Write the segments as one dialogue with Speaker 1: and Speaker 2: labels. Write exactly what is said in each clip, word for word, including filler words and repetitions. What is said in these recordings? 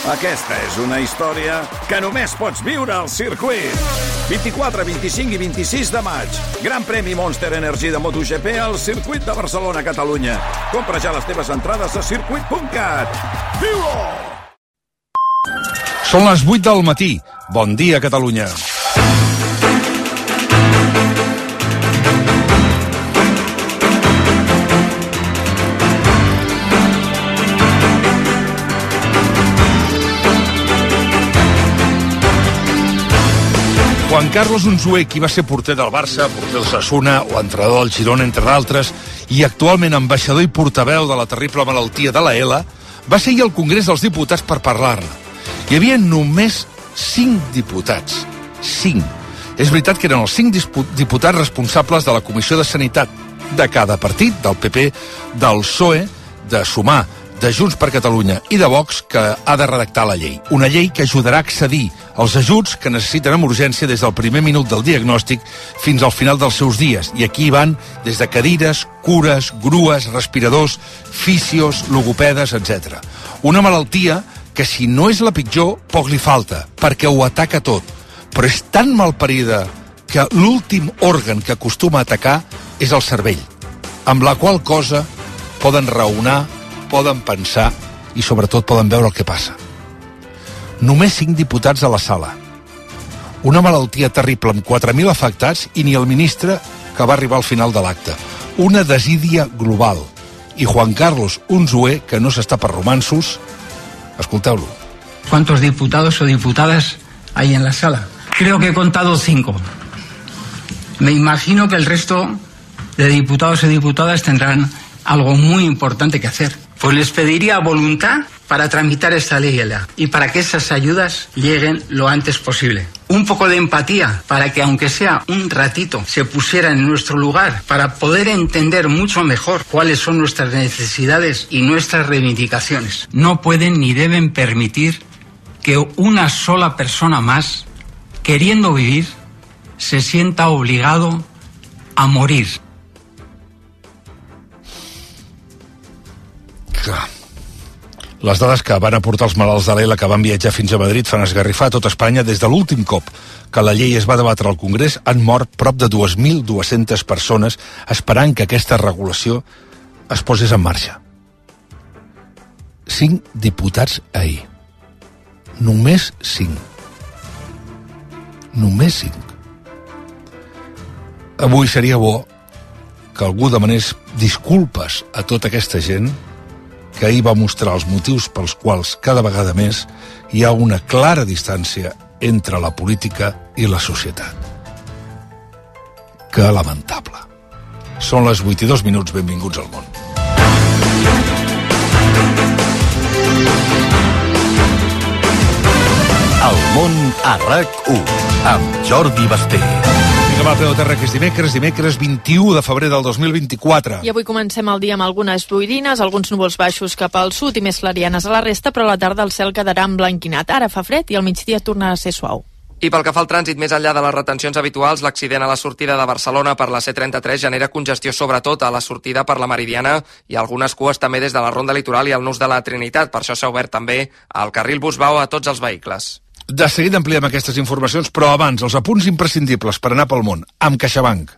Speaker 1: Aquesta és una història que només pots viure al circuit. vint-i-quatre, vint-i-cinc i vint-i-sis de maig. Gran premi Monster Energy de MotoGP al circuit de Barcelona, Catalunya. Compra ja les teves entrades a circuit punt cat. Viu-ho!
Speaker 2: Són les vuit del matí. Bon dia, Catalunya. Juan Carlos Unzué, qui va ser porter del Barça, porter del Osasuna o entrenador del Girona, entre d'altres, i actualment ambaixador i portaveu de la terrible malaltia de la E L A, va ser ahir al Congrés dels Diputats per parlar-ne. Hi havia només cinc diputats. Cinc. És veritat que eren els cinc diputats responsables de la Comissió de Sanitat de cada partit, del P P, del P S O E, de Sumar, de Junts per Catalunya i de Vox, que ha de redactar la llei. Una llei que ajudarà a accedir als ajuts que necessiten amb urgència des del primer minut del diagnòstic fins al final dels seus dies. I aquí van des de cadires, cures, grues, respiradors, fisios, logopedes, etcètera. Una malaltia que, si no és la pitjor, poc li falta, perquè ho ataca tot. Però és tan malparida que l'últim òrgan que acostuma a atacar és el cervell, amb la qual cosa poden raonar, poden pensar i sobretot poden veure el que passa. Només cinc diputats a la sala. Una malaltia terrible amb quatre mil afectats i ni el ministre que va arribar al final de l'acte. Una desídia global. I Juan Carlos Unzué, que no s'està per romansos, escolteu-lo.
Speaker 3: ¿Cuántos diputados o diputadas hay en la sala? Creo que he contado cinco. Me imagino que el resto de diputados y diputadas tendrán algo muy importante que hacer. Pues les pediría voluntad para tramitar esta ley y para que esas ayudas lleguen lo antes posible. Un poco de empatía para que, aunque sea un ratito, se pusieran en nuestro lugar para poder entender mucho mejor cuáles son nuestras necesidades y nuestras reivindicaciones. No pueden ni deben permitir que una sola persona más, queriendo vivir, se sienta obligado a morir.
Speaker 2: Les dades que van aportar els malalts de l'E L A que van viatjar fins a Madrid fan esgarrifar a tot Espanya. Des de l'últim cop que la llei es va debatre al Congrés han mort prop de dues mil dues-centes persones esperant que aquesta regulació es posés en marxa. Cinc diputats ahir. Només cinc. Només cinc. Avui seria bo que algú demanés disculpes a tota aquesta gent que ahir va mostrar els motius pels quals cada vegada més hi ha una clara distància entre la política i la societat. Que lamentable. Són les vuit i dos minuts, benvinguts al món.
Speaker 4: El món a RAC u, amb Jordi Basté.
Speaker 2: Vinga, va, Peu Terra, que és dimecres, dimecres vint-i-u de febrer del dos mil vint-i-quatre.
Speaker 5: I avui comencem el dia amb algunes boirines, alguns núvols baixos cap al sud i més clarianes a la resta, però a la tarda el cel quedarà emblanquinat. Ara fa fred i al migdia tornarà a ser suau.
Speaker 6: I pel que fa al trànsit, més enllà de les retencions habituals, l'accident a la sortida de Barcelona per la C trenta-tres genera congestió sobretot a la sortida per la Meridiana i algunes cues també des de la Ronda Litoral i el Nus de la Trinitat. Per això s'ha obert també el carril Busbau a tots els vehicles.
Speaker 2: De seguida ampliem aquestes informacions, però abans, els apunts imprescindibles per anar pel món, amb CaixaBank.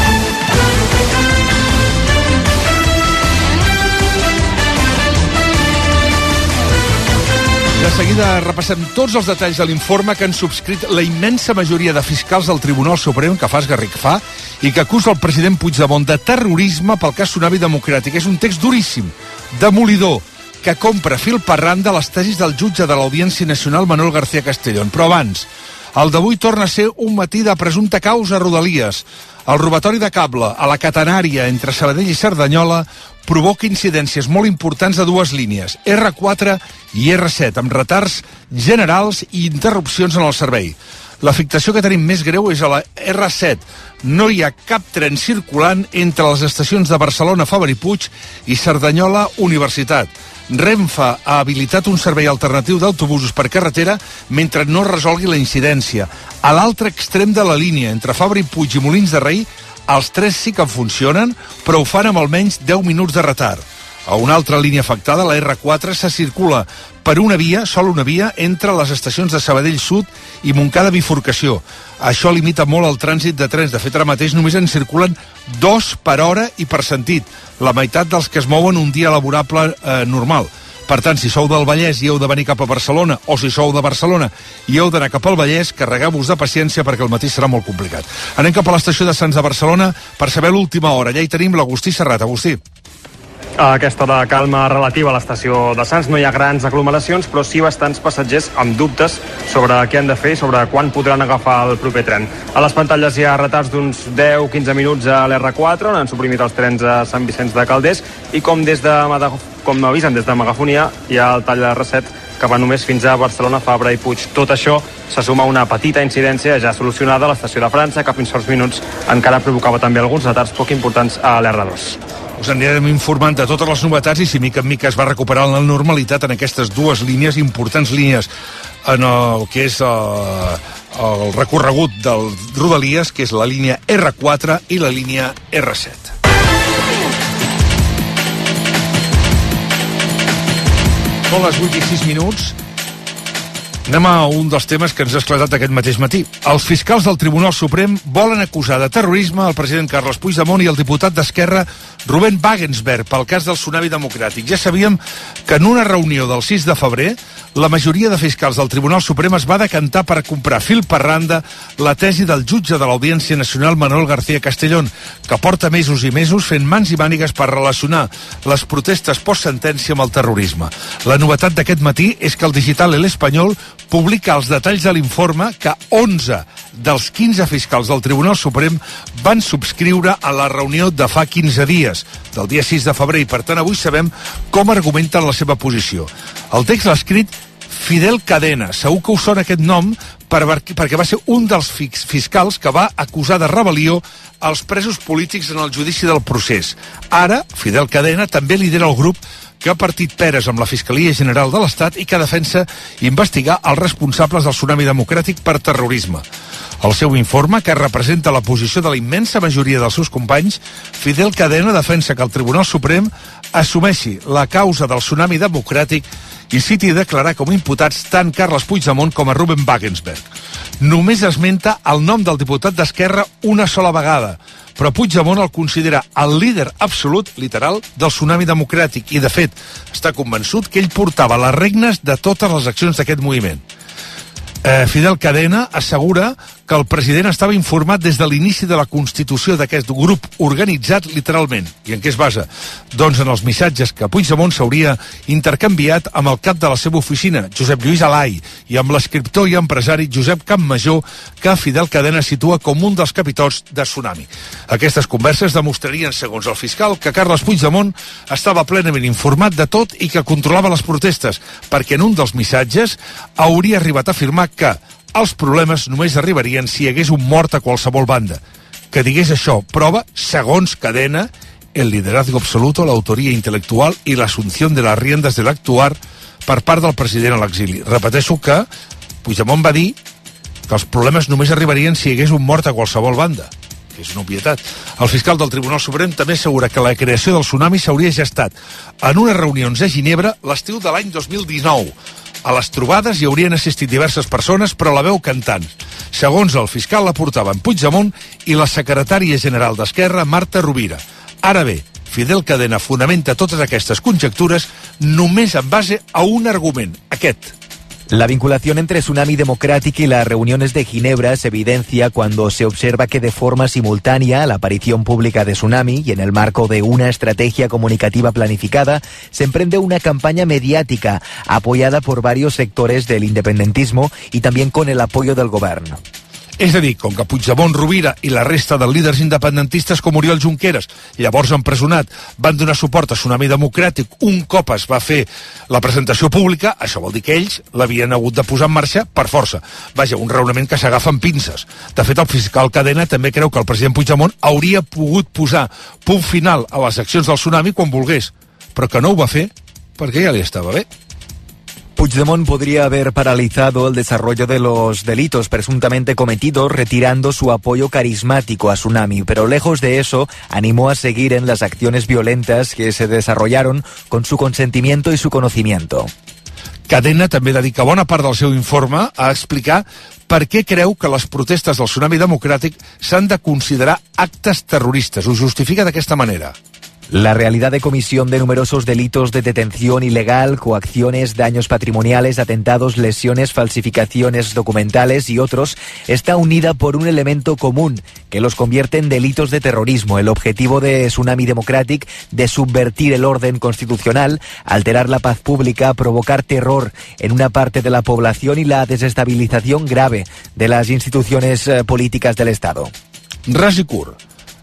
Speaker 2: De seguida repassem tots els detalls de l'informe que han subscrit la immensa majoria de fiscals del Tribunal Suprem, que fa esgarrifar, i que acusa el president Puigdemont de terrorisme pel cas Tsunami Democràtic. És un text duríssim, demolidor, que compra fil per randa les tesis del jutge de l'Audiència Nacional Manuel García Castellón. Però abans, el d'avui torna a ser un matí de presumpta causa a Rodalies. El robatori de cable a la catenària entre Sabadell i Cerdanyola provoca incidències molt importants de dues línies, erre quatre i erre set, amb retards generals i interrupcions en el servei. L'afectació que tenim més greu és a la erre set. No hi ha cap tren circulant entre les estacions de Barcelona Fabra i Puig i Cerdanyola Universitat. Renfe ha habilitat un servei alternatiu d'autobusos per carretera mentre no resolgui la incidència. A l'altre extrem de la línia, entre Fabra i Puig i Molins de Rei, els tres sí que funcionen, però ho fan amb almenys deu minuts de retard. A una altra línia afectada, la erre quatre, se circula per una via, sol una via, entre les estacions de Sabadell Sud i Montcada Bifurcació. Això limita molt el trànsit de trens. De fet, ara mateix només en circulen dos per hora i per sentit, la meitat dels que es mouen un dia laborable eh, normal. Per tant, si sou del Vallès i heu de venir cap a Barcelona, o si sou de Barcelona i heu d'anar cap al Vallès, carregueu-vos de paciència perquè el matí serà molt complicat. Anem cap a l'estació de Sants de Barcelona per saber l'última hora. Allà hi tenim l'Agustí Serrat. Agustí.
Speaker 7: A aquesta hora de calma relativa a l'estació de Sants no hi ha grans aglomeracions, però sí bastants passatgers amb dubtes sobre què han de fer i sobre quan podran agafar el proper tren. A les pantalles hi ha retards d'uns deu a quinze minuts a l'erre quatre, on han suprimit els trens a Sant Vicenç de Calders, i com des de com avisen des de Megafonia, hi ha el tall de l'erre set que va només fins a Barcelona, Fabra i Puig. Tot això se suma a una petita incidència ja solucionada a l'estació de França, que fins fa uns minuts encara provocava també alguns retards poc importants a l'erre dos.
Speaker 2: Us anirem informant de totes les novetats i si mica en mica es va recuperar la normalitat en aquestes dues línies, importants línies en el que és el, el recorregut del Rodalies, que és la línia erre quatre i la línia erre set. Són les vuit i sis minuts. Anem a un dels temes que ens ha esclatat aquest mateix matí. Els fiscals del Tribunal Suprem volen acusar de terrorisme el president Carles Puigdemont i el diputat d'Esquerra Rubén Wagensberg pel cas del tsunami democràtic. Ja sabíem que en una reunió del sis de febrer la majoria de fiscals del Tribunal Suprem es va decantar per comprar fil per randa la tesi del jutge de l'Audiència Nacional Manuel García Castellón, que porta mesos i mesos fent mans i mànigues per relacionar les protestes post-sentència amb el terrorisme. La novetat d'aquest matí és que el digital El Espanyol publica els detalls de l'informe que onze dels quinze fiscals del Tribunal Suprem van subscriure a la reunió de fa quinze dies, del dia sis de febrer, i per tant avui sabem com argumenten la seva posició. El text l'ha escrit Fidel Cadena. Segur que us sona aquest nom per, perquè va ser un dels fiscals que va acusar de rebel·lió als presos polítics en el judici del procés. Ara, Fidel Cadena també lidera el grup que ha partit peres amb la Fiscalia General de l'Estat i que defensa investigar els responsables del tsunami democràtic per terrorisme. Al seu informe, que representa la posició de la immensa majoria dels seus companys, Fidel Cadena defensa que el Tribunal Suprem assumeixi la causa del tsunami democràtic i citi a declarar com imputats tant Carles Puigdemont com a Rubén Wagensberg. Només esmenta el nom del diputat d'Esquerra una sola vegada, però Puigdemont el considera el líder absolut, literal, del tsunami democràtic i, de fet, està convençut que ell portava les regnes de totes les accions d'aquest moviment. Eh, Fidel Cadena assegura que el president estava informat des de l'inici de la constitució d'aquest grup organitzat literalment. I en què es basa? Doncs en els missatges que Puigdemont s'hauria intercanviat amb el cap de la seva oficina, Josep Lluís Alai, i amb l'escriptor i empresari Josep Campmajor, que Fidel Cadena situa com un dels capitols de Tsunami. Aquestes converses demostrarien, segons el fiscal, que Carles Puigdemont estava plenament informat de tot i que controlava les protestes, perquè en un dels missatges hauria arribat a afirmar que els problemes només arribarien si hi hagués un mort a qualsevol banda. Que digués això prova, segons Cadena, el liderazgo absoluto, l'autoria intel·lectual i l'assumpció de les riendes de l'actuar per part del president a l'exili. Repeteixo que Puigdemont va dir que els problemes només arribarien si hi hagués un mort a qualsevol banda, que és una obvietat. El fiscal del Tribunal Suprem també assegura que la creació del tsunami s'hauria gestat en unes reunions a Ginebra l'estiu de l'any dos mil dinou. A les trobades hi haurien assistit diverses persones, però la veu cantant. Segons el fiscal, la portaven Puigdemont i la secretària general d'Esquerra, Marta Rovira. Ara bé, Fidel Cadena fonamenta totes aquestes conjectures només en base a un argument, aquest.
Speaker 8: La vinculación entre Tsunami Democrática y las reuniones de Ginebra se evidencia cuando se observa que de forma simultánea a la aparición pública de Tsunami y en el marco de una estrategia comunicativa planificada se emprende una campaña mediática apoyada por varios sectores del independentismo y también con el apoyo del gobierno.
Speaker 2: És a dir, com que Puigdemont, Rovira i la resta dels líders independentistes com Oriol Junqueras, llavors empresonat, van donar suport a Tsunami Democràtic un cop es va fer la presentació pública, això vol dir que ells l'havien hagut de posar en marxa per força. Vaja, un raonament que s'agafa amb pinces. De fet, el fiscal Cadena també creu que el president Puigdemont hauria pogut posar punt final a les accions del tsunami quan volgués, però que no ho va fer perquè ja li estava bé.
Speaker 8: Puigdemont podría haber paralizado el desarrollo de los delitos presuntamente cometidos retirando su apoyo carismático a Tsunami, pero lejos de eso, animó a seguir en las acciones violentas que se desarrollaron con su consentimiento y su conocimiento.
Speaker 2: Cadena també dedica bona part del seu informe a explicar per què creu que les protestes del Tsunami Democràtic s'han de considerar actes terroristes. Ho justifica d'aquesta manera.
Speaker 8: La realidad de comisión de numerosos delitos de detención ilegal, coacciones, daños patrimoniales, atentados, lesiones, falsificaciones documentales y otros está unida por un elemento común que los convierte en delitos de terrorismo. El objetivo de Tsunami Democratic de subvertir el orden constitucional, alterar la paz pública, provocar terror en una parte de la población y la desestabilización grave de las instituciones eh, políticas del Estado.
Speaker 2: Ras i curt.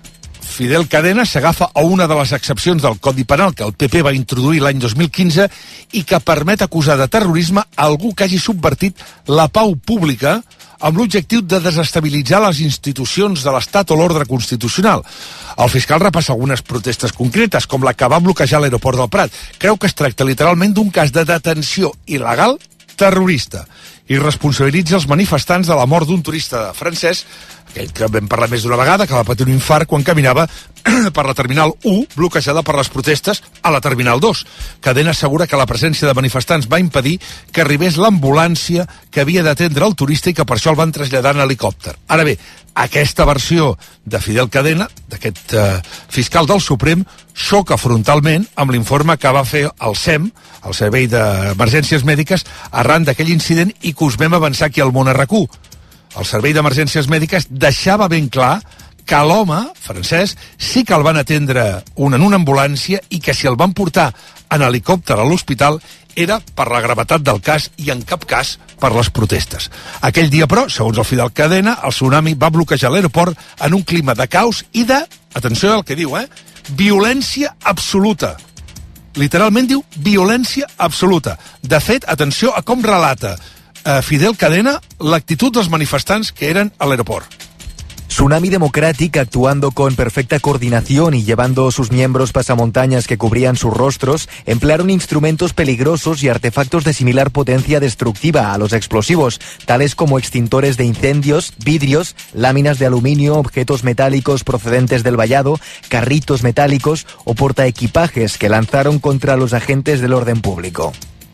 Speaker 2: Fidel Cadena s'agafa a una de les excepcions del Codi Penal que el P P va introduir l'any dos mil quinze i que permet acusar de terrorisme a algú que hagi subvertit la pau pública amb l'objectiu de desestabilitzar les institucions de l'Estat o l'ordre constitucional. El fiscal repassa algunes protestes concretes, com la que va bloquejar l'aeroport del Prat. Creu que es tracta literalment d'un cas de detenció il·legal terrorista i responsabilitza els manifestants de la mort d'un turista francès, aquell que vam parlar més d'una vegada, que va patir un infart quan caminava per la Terminal u, bloquejada per les protestes a la Terminal dos. Cadena assegura que la presència de manifestants va impedir que arribés l'ambulància que havia d'atendre el turista i que per això el van traslladar en helicòpter. Ara bé, aquesta versió de Fidel Cadena, d'aquest eh, fiscal del Suprem, xoca frontalment amb l'informe que va fer el S E M, el Servei d'Emergències Mèdiques, arran d'aquell incident i que us vam avançar aquí al Món R Q. El Servei d'Emergències Mèdiques deixava ben clar que l'home francès sí que el van atendre un, en una ambulància i que si el van portar en helicòpter a l'hospital era per la gravetat del cas i en cap cas per les protestes. Aquell dia, però, segons el Fidel Cadena, el Tsunami va bloquejar l'aeroport en un clima de caos i de, atenció al que diu, eh, violència absoluta. Literalment diu violència absoluta. De fet, atenció a com relata eh, Fidel Cadena l'actitud dels manifestants que eren a l'aeroport.
Speaker 8: Tsunami Democratic, actuando con perfecta coordinación y llevando sus miembros pasamontañas que cubrían sus rostros, emplearon instrumentos peligrosos y artefactos de similar potencia destructiva a los explosivos, tales como extintores de incendios, vidrios, láminas de aluminio, objetos metálicos procedentes del vallado, carritos metálicos o portaequipajes que lanzaron contra los agentes del orden público.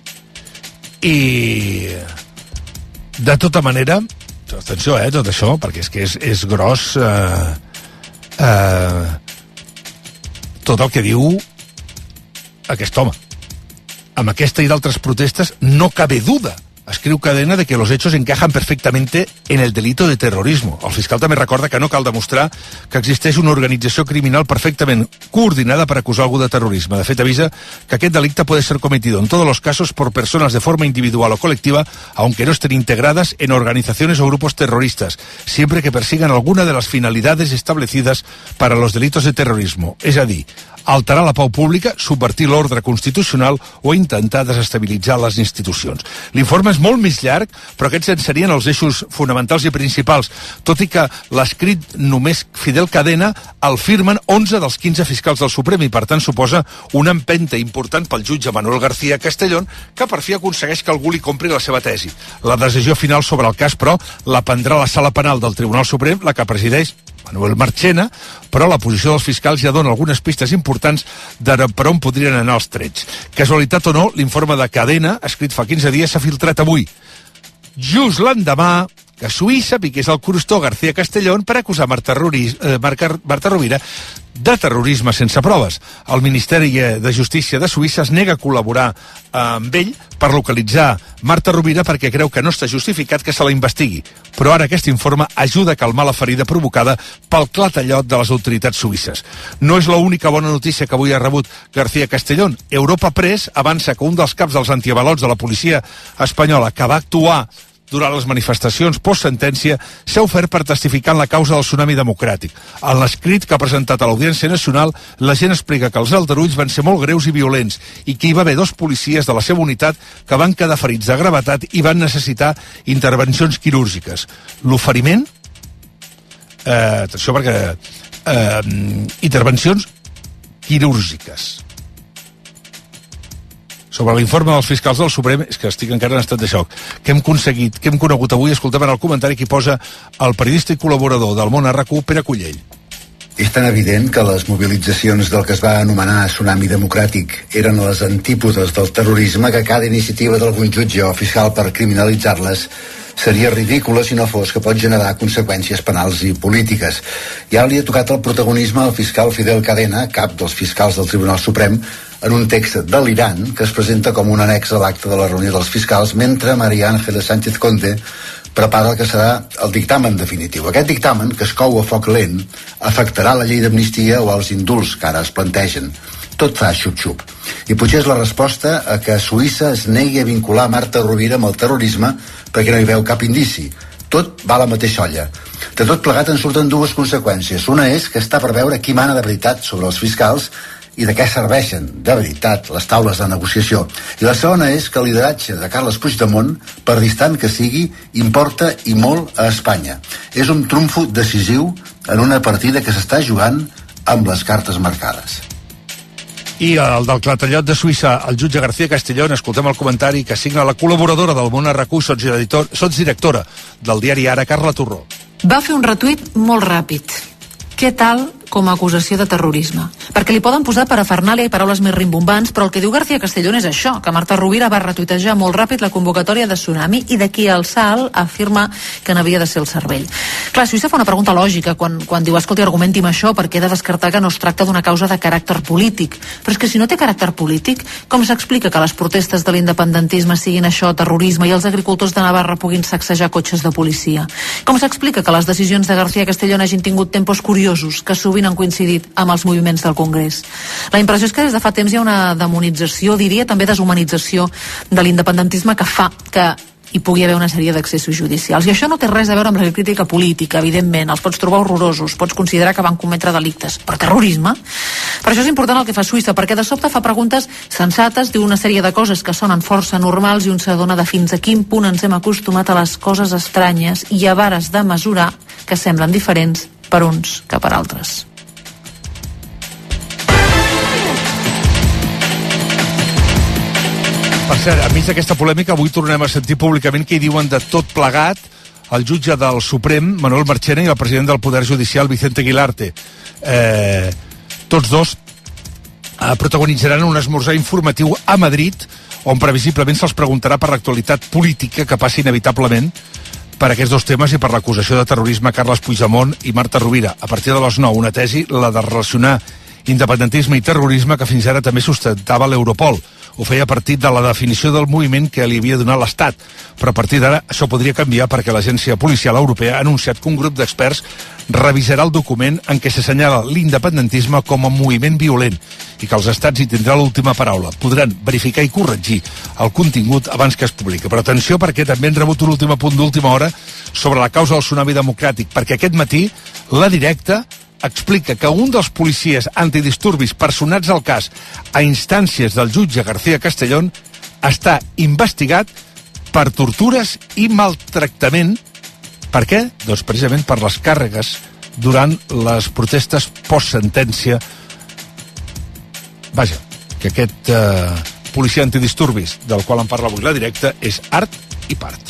Speaker 2: I de tota manera, atenció, eh, tot això, perquè és que és, és gros eh, eh, tot el que diu aquest home. Amb aquesta i d'altres protestes no cabe duda, escriu Cadena, de que los hechos encajan perfectamente en el delito de terrorismo. El fiscal també recorda que no cal demostrar que existeix una organització criminal perfectament coordinada per acusar algú de terrorisme. De fet, avisa que aquest delicte puede ser cometido en todos los casos por personas de forma individual o colectiva, aunque no estén integradas en organizaciones o grupos terroristas, siempre que persigan alguna de las finalidades establecidas para los delitos de terrorismo. És a dir, alterar la pau pública, subvertir l'ordre constitucional o intentar desestabilitzar les institucions. L'informe és molt més llarg, però aquests en serien els eixos fonamentals i principals, tot i que l'escrit només Fidel Cadena el firmen onze dels quinze fiscals del Suprem i per tant suposa una empenta important pel jutge Manuel García Castellón, que per fi aconsegueix que algú li compri la seva tesi. La decisió final sobre el cas, però, la prendrà la Sala Penal del Tribunal Suprem, la que presideix Manuel Marchena, però la posició dels fiscals ja dona algunes pistes importants de per on podrien anar els trets. Casualitat o no, l'informe de Cadena, escrit fa quinze dies, s'ha filtrat avui. Just l'endemà que Suïssa piqués el crostó García Castellón per acusar Marta, Ruris, eh, Marta, Marta Rovira de terrorisme sense proves. El Ministeri de Justícia de Suïssa es nega a col·laborar eh, amb ell per localitzar Marta Rovira perquè creu que no està justificat que se la investigui. Però ara aquest informe ajuda a calmar la ferida provocada pel clatallot de les autoritats suïsses. No és l'única bona notícia que avui ha rebut García Castellón. Europa Press avança que un dels caps dels antiavalots de la policia espanyola que va actuar durant les manifestacions post-sentència s'ha ofert per testificar en la causa del Tsunami Democràtic. En l'escrit que ha presentat a l'Audiència Nacional, la gent explica que els aldarulls van ser molt greus i violents i que hi va haver dos policies de la seva unitat que van quedar ferits de gravetat i van necessitar intervencions quirúrgiques. L'oferiment, eh, atenció perquè eh, intervencions quirúrgiques. sobre l'informe dels fiscals del Suprem, és que estic encara en estat de xoc. Què hem aconseguit, què hem conegut avui? Escoltem en el comentari que posa el periodista i col·laborador del Món a RAC u, Pere Cullell.
Speaker 9: És tan evident que les mobilitzacions del que es va anomenar Tsunami Democràtic eren les antípodes del terrorisme, que cada iniciativa d'algun jutge o fiscal per criminalitzar-les seria ridícula si no fos que pot generar conseqüències penals i polítiques. Ja li ha tocat el protagonisme al fiscal Fidel Cadena, cap dels fiscals del Tribunal Suprem, en un text delirant que es presenta com un annex a l'acte de la reunió dels fiscals, mentre María Ángeles Sánchez Conde prepara el que serà el dictamen definitiu. Aquest dictamen, que es cou a foc lent, afectarà la llei d'amnistia o els indults que ara es plantegen. Tot fa xup-xup. I potser és la resposta a que Suïssa es negui a vincular Marta Rovira amb el terrorisme perquè no hi veu cap indici. Tot va a la mateixa olla. De tot plegat en surten dues conseqüències. Una és que està per veure qui mana de veritat sobre els fiscals i de què serveixen, de veritat, les taules de negociació. I la segona és que el lideratge de Carles Puigdemont, per distant que sigui, importa i molt a Espanya. És un trumfo decisiu en una partida que s'està jugant amb les cartes marcades.
Speaker 2: I el del clatellot de Suïssa, el jutge García Castellón, escoltem el comentari que signa la col·laboradora del Món a RAC u, sotsdirectora del diari Ara, Carla Torró.
Speaker 10: Va fer un retuit molt ràpid. Què tal com a acusació de terrorisme? Perquè li poden posar parafernàlia i paraules més rimbombants, però el que diu García Castellón és això, que Marta Rovira va retuitejar molt ràpid la convocatòria de Tsunami i d'aquí al salt afirma que n'havia de ser el cervell. Clar, Suïssa fa una pregunta lògica quan, quan diu, escolti, argumenti'm això, perquè he de descartar que no es tracta d'una causa de caràcter polític. Però és que si no té caràcter polític, com s'explica que les protestes de l'independentisme siguin això, terrorisme, i els agricultors de Navarra puguin sacsejar cotxes de policia? Com s'explica que les decisions de García Castellón hagin tingut tempos curiosos, que sovint han coincidit amb els moviments del Congrés? La impressió és que des de fa temps hi ha una demonització, diria també deshumanització de l'independentisme que fa que hi pugui haver una sèrie d'accessos judicials. I això no té res a veure amb la crítica política, evidentment. Els pots trobar horrorosos, pots considerar que van cometre delictes. Però terrorisme? Per això és important el que fa Suïssa, perquè de sobte fa preguntes sensates, diu una sèrie de coses que sonen força normals i un s'adona de fins a quin punt ens hem acostumat a les coses estranyes i a vares de mesurar que semblen diferents per uns que per altres.
Speaker 2: Per cert, a mig d'aquesta polèmica, avui tornem a sentir públicament que hi diuen de tot plegat el jutge del Suprem, Manuel Marchena, i el president del Poder Judicial, Vicente Aguilarte. Eh, tots dos eh, protagonitzaran un esmorzar informatiu a Madrid, on previsiblement se'ls preguntarà per l'actualitat política que passi inevitablement per aquests dos temes i per l'acusació de terrorisme a Carles Puigdemont i Marta Rovira. A partir de les nou, una tesi, la de relacionar independentisme i terrorisme, que fins ara també sustentava l'Europol. Ho feia a partir de la definició del moviment que li havia donat l'Estat. Però a partir d'ara això podria canviar perquè l'Agència Policial Europea ha anunciat que un grup d'experts revisarà el document en què s'assenyala l'independentisme com a moviment violent i que els estats hi tindran l'última paraula. Podran verificar i corregir el contingut abans que es publiqui. Però atenció, perquè també hem rebut un últim apunt d'última hora sobre la causa del Tsunami Democràtic, perquè aquest matí La Directa explica que un dels policies antidisturbis personats al cas a instàncies del jutge García Castellón està investigat per tortures i maltractament. Per què? Doncs precisament per les càrregues durant les protestes post-sentència. Vaja, que aquest eh, policia antidisturbis del qual en parla avui La Directa és art i part.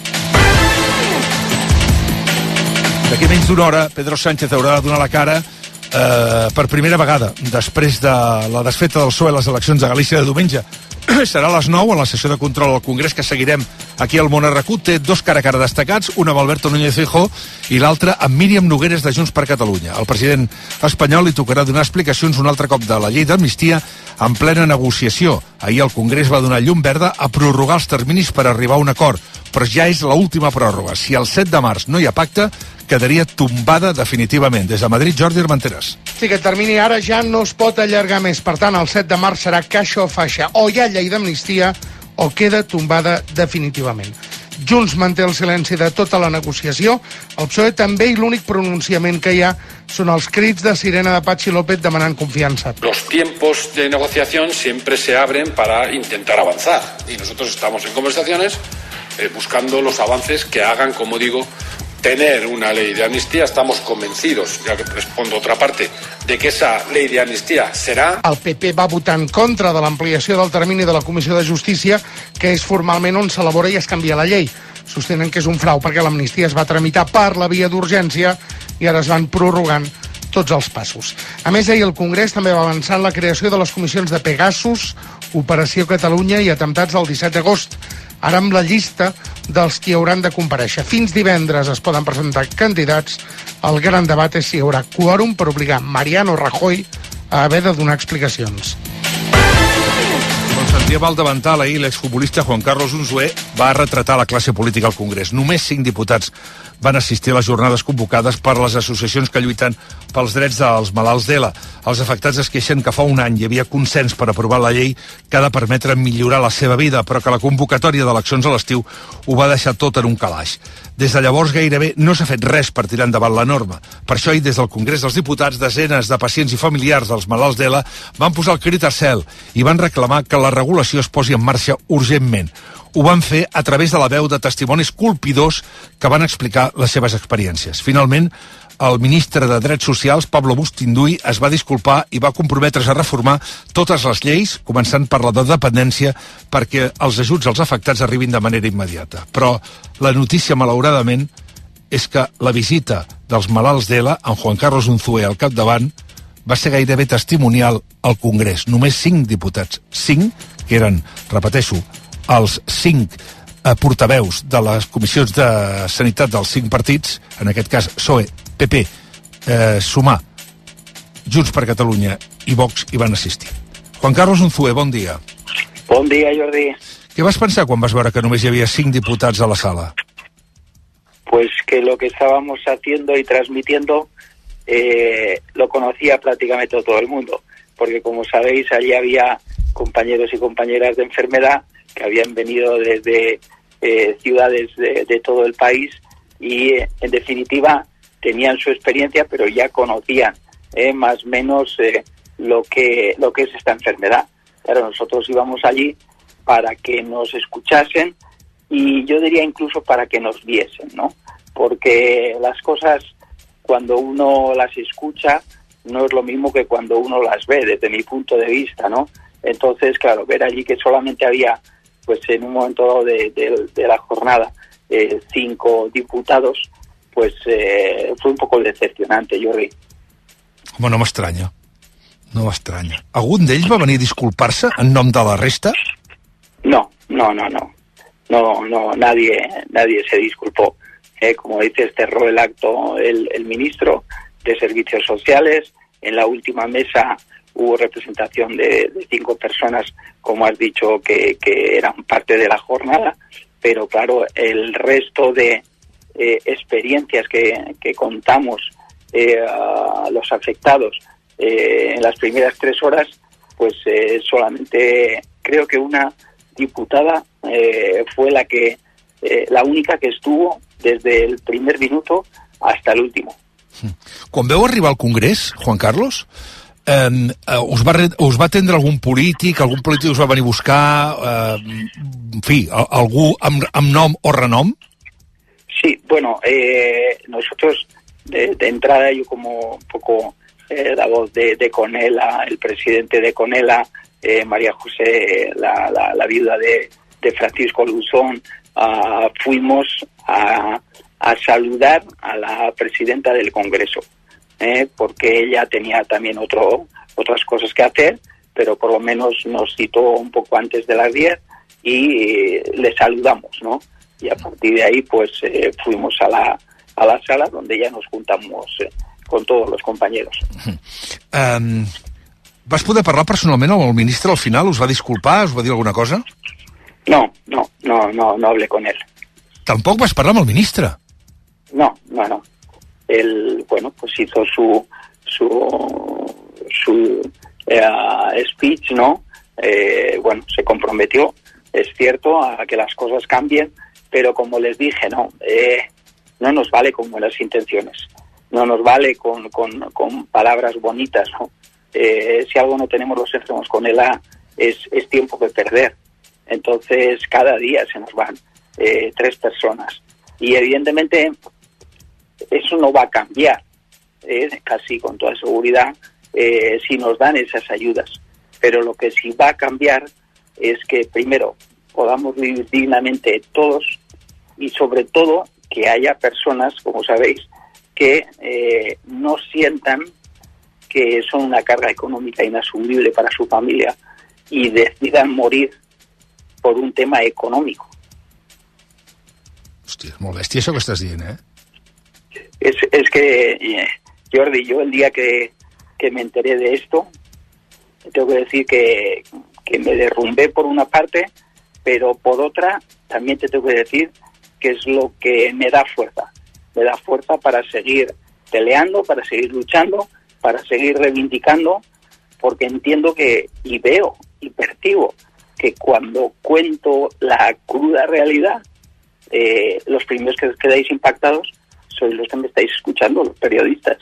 Speaker 2: D'aquí menys d'una hora, Pedro Sánchez haurà de donar la cara eh, per primera vegada després de la desfeta del P S O E a les eleccions de Galícia de diumenge. Serà a les nou, en la sessió de control al Congrés, que seguirem aquí al Món a RAC u. Té dos cara a cara destacats, un amb Alberto Núñez Feijóo i l'altre amb Míriam Nogueres de Junts per Catalunya. Al president espanyol li tocarà donar explicacions un altre cop de la llei d'amnistia en plena negociació. Ahir el Congrés va donar llum verda a prorrogar els terminis per arribar a un acord, però ja és l'última pròrroga. Si el set de març no hi ha pacte, quedaria tombada definitivament. Des de Madrid, Jordi Armenteres.
Speaker 11: Sí, que el termini ara ja no es pot allargar més. Per tant, el set de març serà caixa o faixa. O hi ha llei d'amnistia o queda tombada definitivament. Junts manté el silenci de tota la negociació. El P S O E també, i l'únic pronunciament que hi ha són els crits de sirena de Patxi López demanant confiança.
Speaker 12: Los tiempos de negociación siempre se abren para intentar avanzar. Y nosotros estamos en conversaciones eh, buscando los avances que hagan, como digo, tener una ley de amnistía. Estamos convencidos, ya que respondo otra parte, de que esa ley de amnistía será...
Speaker 11: El P P va votar en contra de l'ampliació del termini de la Comissió de Justícia, que és formalment on s'elabora i es canvia la llei. Sostenen que és un frau perquè l'amnistia es va tramitar per la via d'urgència i ara es van prorrogant tots els passos. A més, ahir el Congrés també va avançar en la creació de les comissions de Pegasus, Operació Catalunya i atemptats del disset d'agost, ara amb la llista dels qui hauran de comparèixer. Fins divendres es poden presentar candidats. El gran debat és si hi haurà quòrum per obligar Mariano Rajoy a haver de donar explicacions.
Speaker 2: Com sentíem al davantal ahir, l'exfutbolista Juan Carlos Unzué va retratar la classe política al Congrés. Només cinc diputats van assistir a les jornades convocades per les associacions que lluiten pels drets dels malalts d'E L A. Els afectats es queixen que fa un any hi havia consens per aprovar la llei que ha de permetre millorar la seva vida, però que la convocatòria d'eleccions a l'estiu ho va deixar tot en un calaix. Des de llavors gairebé no s'ha fet res per tirar endavant la norma. Per això, ahir, des del Congrés dels Diputats, desenes de pacients i familiars dels malalts d'E L A van posar el crit al cel i van reclamar que la regulació es posi en marxa urgentment. Ho van fer a través de la veu de testimonis colpidors que van explicar les seves experiències. Finalment, el ministre de Drets Socials, Pablo Bustinduy, es va disculpar i va comprometre's a reformar totes les lleis, començant per la de dependència, perquè els ajuts als afectats arribin de manera immediata. Però la notícia, malauradament, és que la visita dels malalts d'E L A, amb Juan Carlos Unzué al capdavant, va ser gairebé testimonial al Congrés. Només cinc diputats, cinc, que eren, repeteixo, els cinc eh, portaveus de les comissions de sanitat dels cinc partits, en aquest cas P S O E, P P, eh, Sumar, Junts per Catalunya i Vox, hi van assistir. Juan Carlos Unzué, bon dia.
Speaker 13: Bon dia, Jordi.
Speaker 2: Què vas pensar quan vas veure que només hi havia cinc diputats a la sala?
Speaker 13: Pues que lo que estábamos haciendo y transmitiendo eh, lo conocía prácticamente todo el mundo, porque como sabéis, allí había compañeros y compañeras de enfermedad que habían venido desde eh, ciudades de, de todo el país y, eh, en definitiva, tenían su experiencia, pero ya conocían eh, más o menos eh, lo que lo que es esta enfermedad. Claro, nosotros íbamos allí para que nos escuchasen y yo diría incluso para que nos viesen, ¿no? Porque las cosas, cuando uno las escucha, no es lo mismo que cuando uno las ve, desde mi punto de vista, ¿no? Entonces, claro, ver allí que solamente había, pues en un momento de, de, de la jornada, eh, cinco diputados, pues eh, fue un poco decepcionante, Jordi.
Speaker 2: Home, no m'estranya. No m'estranya. Algun d'ells va venir a disculpar-se en nom de la resta?
Speaker 13: No, no, no, no. No, no, nadie, nadie se disculpó. Eh, como dices, cerró el acto el, el ministro de Servicios Sociales. En la última mesa hubo representación de, de cinco personas, como has dicho, que, que eran parte de la jornada, pero claro, el resto de eh, experiencias que, que contamos eh, a los afectados eh, en las primeras tres horas, pues eh, solamente creo que una diputada eh, fue la que eh, la única que estuvo desde el primer minuto hasta el último.
Speaker 2: Quan veu arribar al Congrés, Juan Carlos, eh, us, va, us va atendre algun polític, algun polític us va venir a buscar, eh, en fi, algú amb, amb nom o renom?
Speaker 13: Sí, bueno, eh, nosotros de, de entrada, yo como un poco eh, la voz de, de Conela, el presidente de Conela, eh, María José, la, la, la viuda de, de Francisco Luzón, uh, fuimos a, a saludar a la presidenta del Congreso, eh, porque ella tenía también otro, otras cosas que hacer, pero por lo menos nos citó un poco antes de las diez y eh, le saludamos, ¿no? Y a partir de ahí pues eh, fuimos a la, a la sala donde ya nos juntamos eh, con todos los compañeros.
Speaker 2: Um, vas poder parlar personalment amb el ministre al final? Us va disculpar? Us va dir alguna cosa?
Speaker 13: No, no, no, no, no hablé con él.
Speaker 2: Tampoc vas parlar amb el ministre?
Speaker 13: No, no, no. Él, bueno, pues hizo su su su eh, speech, ¿no? Eh, bueno, se comprometió, es cierto, a que las cosas cambien, pero como les dije, no, eh, no nos vale con buenas intenciones, no nos vale con, con, con palabras bonitas, ¿no? Eh, si algo no tenemos los enfermos con E L A es, es tiempo que perder. Entonces cada día se nos van eh, tres personas y evidentemente eso no va a cambiar, eh, casi con toda seguridad, eh, si nos dan esas ayudas. Pero lo que sí va a cambiar es que primero podamos vivir dignamente todos y sobre todo que haya personas, como sabéis, que eh, no sientan que son una carga económica inasumible para su familia y decidan morir por un tema económico.
Speaker 2: Hòstia, és molt bèstia això que estàs dient, eh?
Speaker 13: Es, es que, eh, Jordi, yo el día que, que me enteré de esto, tengo que decir que, que me derrumbé por una parte, pero por otra también te tengo que decir que es lo que me da fuerza. Me da fuerza para seguir peleando, para seguir luchando, para seguir reivindicando, porque entiendo que, y veo, y percibo, que cuando cuento la cruda realidad, eh, los primeros que quedáis impactados sois los que me estáis escuchando, los periodistas.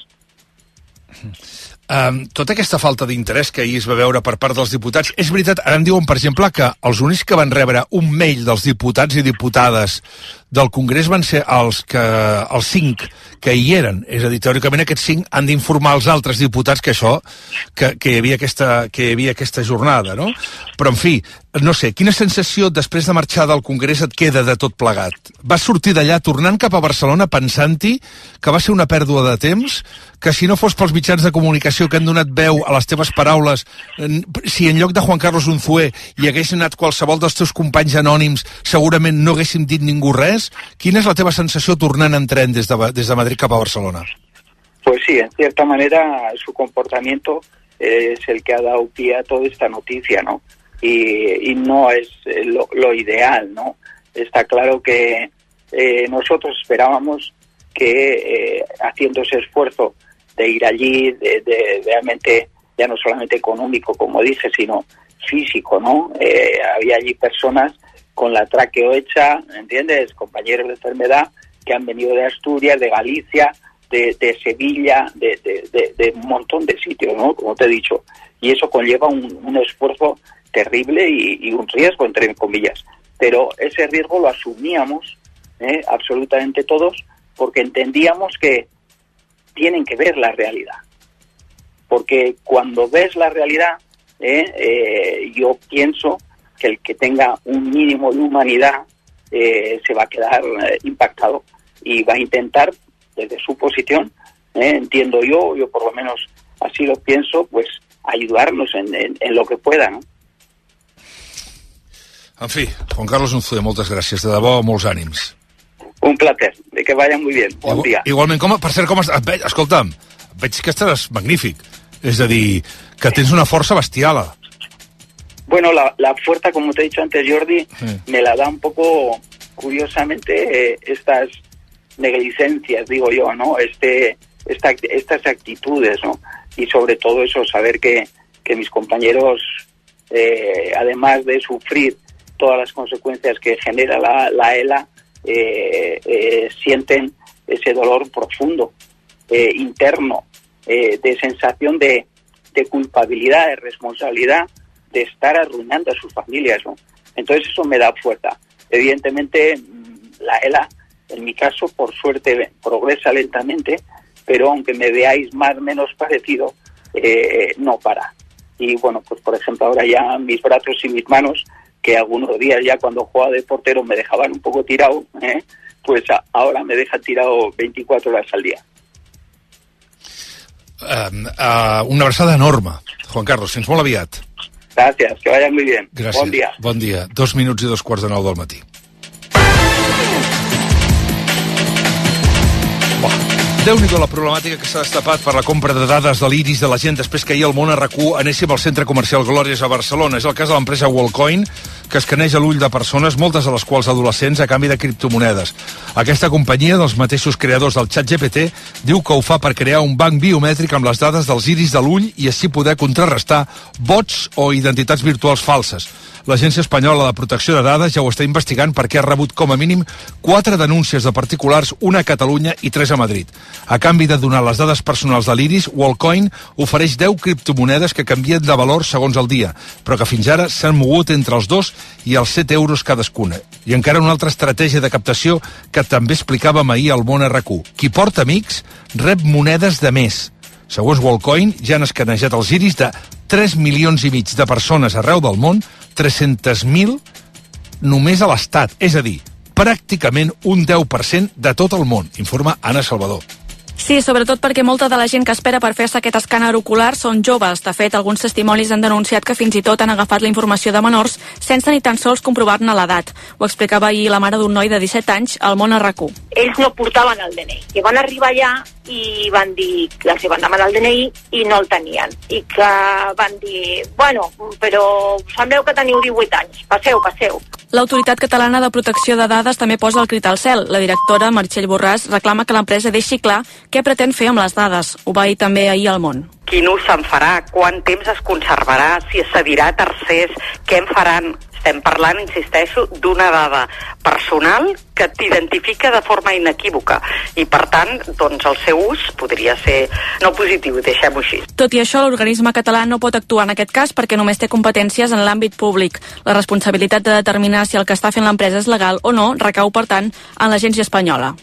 Speaker 2: Um, tota aquesta falta d'interès que ahir es va veure per part dels diputats, és veritat, ara em diuen, per exemple, que els únics que van rebre un mail dels diputats i diputades del Congrés van ser els que els cinc que hi eren. És a dir, teòricament aquests cinc han d'informar els altres diputats que això, que, que, hi havia aquesta, que hi havia aquesta jornada, no? Però, en fi, no sé, quina sensació després de marxar del Congrés et queda de tot plegat? Vas sortir d'allà tornant cap a Barcelona pensant-hi que va ser una pèrdua de temps, que si no fos pels mitjans de comunicació que han donat veu a les teves paraules, si en lloc de Juan Carlos Unzué hi hagués anat qualsevol dels teus companys anònims, segurament no haguéssim dit ningú res. Quina és la teva sensació tornant en tren des de, des de Madrid cap a Barcelona?
Speaker 13: Pues sí, en cierta manera su comportamiento es el que ha dado pie a toda esta noticia, ¿no? Y, y no es lo, lo ideal, ¿no? Está claro que eh, nosotros esperábamos que eh, haciendo ese esfuerzo de ir allí, de, de realmente, ya no solamente económico, como dije, sino físico, ¿no? Eh, había allí personas con la tráqueo hecha, ¿entiendes? Compañeros de enfermedad que han venido de Asturias, de Galicia, de, de Sevilla, de, de, de, de un montón de sitios, ¿no? Como te he dicho. Y eso conlleva un, un esfuerzo terrible y, y un riesgo, entre comillas. Pero ese riesgo lo asumíamos, ¿eh? absolutamente todos, porque entendíamos que tienen que ver la realidad. Porque cuando ves la realidad, ¿eh? Eh, yo pienso que el que tenga un mínimo de humanidad eh, se va a quedar eh, impactado y va a intentar, desde su posición, eh, entiendo yo, yo por lo menos así lo pienso, pues ayudarnos en, en, en lo que pueda, ¿no?
Speaker 2: En fi, Juan Carlos Unzué, moltes gràcies, de debò, molts ànims.
Speaker 13: Un placer, de que vaya muy bien, bon
Speaker 2: Igual,
Speaker 13: dia.
Speaker 2: Igualment, com, per cert, com estàs? Ve, escolta'm, veig que estaràs magnífic, és a dir, que tens una força bestial.
Speaker 13: Bueno, la, la fuerza, como te he dicho antes, Jordi, sí. me la da un poco, curiosamente, eh, estas negligencias, digo yo, ¿no? Este, esta, estas actitudes, ¿no? Y sobre todo eso, saber que, que mis compañeros, eh, además de sufrir todas las consecuencias que genera la, la ELA, eh, eh, sienten ese dolor profundo, eh, interno, eh, de sensación de, de culpabilidad, de responsabilidad, de estar arruinando a sus familias, ¿no? Entonces eso me da fuerza. Evidentemente, la ELA, en mi caso, por suerte, progresa lentamente, pero aunque me veáis más o menos parecido, eh, no para. Y bueno, pues por ejemplo, ahora ya mis brazos y mis manos, que algunos días ya cuando jugaba de portero me dejaban un poco tirado, ¿eh? pues a, ahora me dejan tirado veinticuatro horas al día.
Speaker 2: Uh, uh, una abraçada enorme, Juan Carlos, fins molt aviat.
Speaker 13: Gràcies, que vayan muy bien.
Speaker 2: Gràcies.
Speaker 13: Bon dia.
Speaker 2: Bon dia. Dos minuts i dos quarts de nou del matí. Déu-n'hi-do la problemàtica que s'ha destapat per la compra de dades de l'Iris de la gent després que ahir el món a RAC u anéssim al centre comercial Glòries a Barcelona. És el cas de l'empresa Wallcoin, que escaneja l'ull de persones, moltes de les quals adolescents, a canvi de criptomonedes. Aquesta companyia, dels mateixos creadors del ChatGPT, diu que ho fa per crear un banc biomètric amb les dades dels iris de l'ull i així poder contrarrestar bots o identitats virtuals falses. l'Agència Espanyola de Protecció de Dades ja ho està investigant perquè ha rebut com a mínim quatre denúncies de particulars, una a Catalunya i tres a Madrid. A canvi de donar les dades personals de l'Iris, Wallcoin ofereix deu criptomonedes que canvien de valor segons el dia, però que fins ara s'han mogut entre els dos i els set euros cadascuna. I encara una altra estratègia de captació que també explicàvem ahir al Món R Q. Qui porta amics rep monedes de més. Segons Wallcoin, ja han escanejat els iris de tres milions i mig de persones arreu del món, tres-cents mil només a l'Estat, és a dir, pràcticament un deu per cent de tot el món, informa Anna Salvador.
Speaker 14: Sí, sobretot perquè molta de la gent que espera per fer-se aquest escàner ocular són joves. De fet, alguns testimonis han denunciat que fins i tot han agafat la informació de menors sense ni tan sols comprovar-ne l'edat. Ho explicava ahir la mare d'un noi de disset anys al Món R Q.
Speaker 15: Ells no portaven el D N I, que van arribar allà i van dir que els van demanar el D N I i no el tenien. I que van dir, bueno, però sembleu que teniu divuit anys, passeu, passeu.
Speaker 14: L'Autoritat Catalana de Protecció de Dades també posa el crit al cel. La directora, Meritxell Borràs, reclama que l'empresa deixi clar què pretén fer amb les dades. Ho va dir també ahir al Món.
Speaker 16: Quin ús se'n farà? Quant temps es conservarà? Si es cedirà a tercers? Què en faran? Estem parlant, insisteixo, d'una dada personal que t'identifica de forma inequívoca i, per tant, doncs el seu ús podria ser no positiu, deixem-ho així.
Speaker 14: Tot i això, l'organisme català no pot actuar en aquest cas perquè només té competències en l'àmbit públic. La responsabilitat de determinar si el que està fent l'empresa és legal o no recau, per tant, en l'agència espanyola.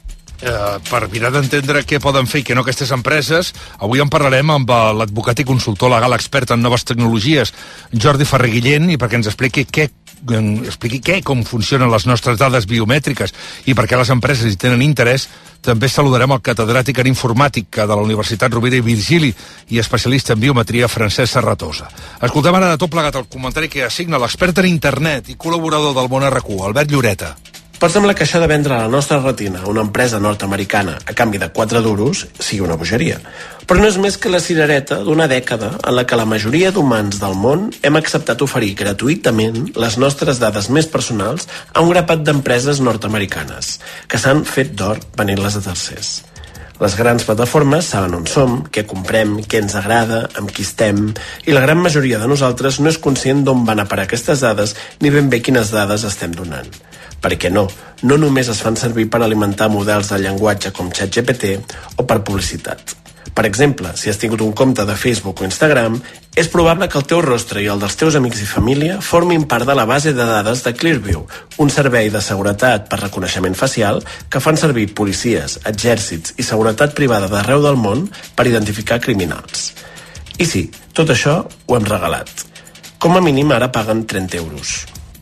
Speaker 2: Eh, per mirar d'entendre què poden fer i què no aquestes empreses, avui en parlarem amb l'advocat i consultor legal expert en noves tecnologies, Jordi Ferrer Guillén, i perquè ens expliqui què, expliqui què, com funcionen les nostres dades biomètriques i per què les empreses hi tenen interès. També saludarem el catedràtic en informàtica de la Universitat Rovira i Virgili i especialista en biometria, Francesc Serratosa. Escoltem ara de tot plegat el comentari que assigna l'expert en internet i col·laborador del Món R Q, Albert Lloreta.
Speaker 17: Pot semblar que això de vendre la nostra retina a una empresa nord-americana a canvi de quatre duros sigui una bogeria. Però no és més que la cirereta d'una dècada en la que la majoria d'humans del món hem acceptat oferir gratuïtament les nostres dades més personals a un grapat d'empreses nord-americanes, que s'han fet d'or venent-les a tercers. Les grans plataformes saben on som, què comprem, què ens agrada, amb qui estem, i la gran majoria de nosaltres no és conscient d'on van a parar aquestes dades ni ben bé quines dades estem donant. Perquè no, no només es fan servir per alimentar models de llenguatge com ChatGPT o per publicitat. Per exemple, si has tingut un compte de Facebook o Instagram, és probable que el teu rostre i el dels teus amics i família formin part de la base de dades de Clearview, un servei de seguretat per reconeixement facial que fan servir policies, exèrcits i seguretat privada d'arreu del món per identificar criminals. I sí, tot això ho hem regalat. Com a mínim ara paguen trenta euros.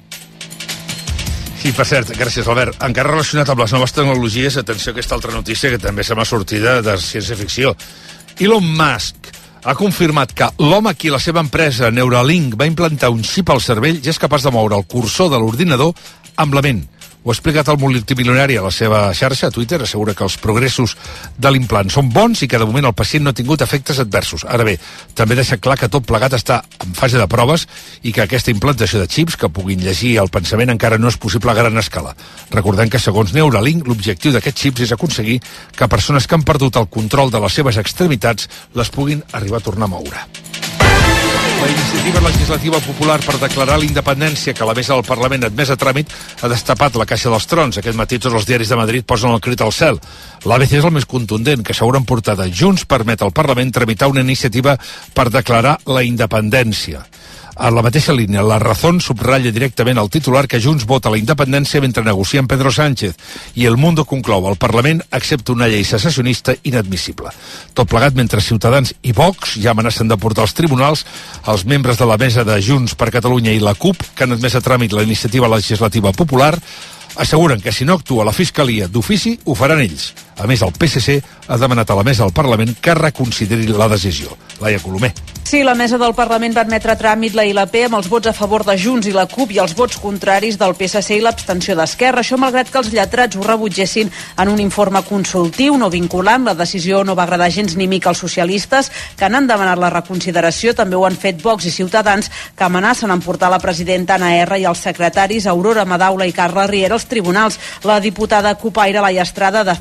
Speaker 2: Sí, per cert, gràcies, Albert. Encara relacionat amb les noves tecnologies, atenció a aquesta altra notícia que també se m'ha sortida de ciència-ficció. Elon Musk ha confirmat que l'home a qui la seva empresa Neuralink va implantar un xip al cervell ja és capaç de moure el cursor de l'ordinador amb la ment. Ho ha explicat el multimilionari a la seva xarxa, a Twitter, assegura que els progressos de l'implant són bons i que de moment el pacient no ha tingut efectes adversos. Ara bé, també deixa clar que tot plegat està en fase de proves i que aquesta implantació de xips que puguin llegir el pensament encara no és possible a gran escala. Recordem que, segons Neuralink, l'objectiu d'aquests xips és aconseguir que persones que han perdut el control de les seves extremitats les puguin arribar a tornar a moure. La iniciativa legislativa popular per declarar la independència que la mesa del Parlament admès a tràmit ha destapat la caixa dels trons. Aquest matí tots els diaris de Madrid posen el crit al cel. L'A B C és el més contundent, que asseguren portada. Junts permet al Parlament tramitar una iniciativa per declarar la independència. A la mateixa línia, La Razón subratlla directament al titular que Junts vota la independència mentre negocia amb Pedro Sánchez i El Mundo conclou el Parlament accepta una llei secessionista inadmissible. Tot plegat mentre Ciutadans i Vox ja amenacen de portar als tribunals els membres de la mesa de Junts per Catalunya i la CUP, que han admès a tràmit la iniciativa legislativa popular, asseguren que si no actua la Fiscalia d'ofici, ho faran ells. A més, el P S C ha demanat a la mesa del Parlament que reconsideri la decisió. Laia Colomer.
Speaker 18: Sí, la mesa del Parlament va admetre a tràmit la I L P amb els vots a favor de Junts i la CUP i els vots contraris del P S C i l'abstenció d'Esquerra. Això malgrat que els lletrats ho rebutgessin en un informe consultiu no vinculant. La decisió no va agradar gens ni mica als socialistes, que n'han demanat la reconsideració. També ho han fet Vox i Ciutadans, que amenacen en portar la presidenta Anna R i els secretaris Aurora Madaula i Carles Riera als tribunals. La diputada cupaire Laia Estrada defensa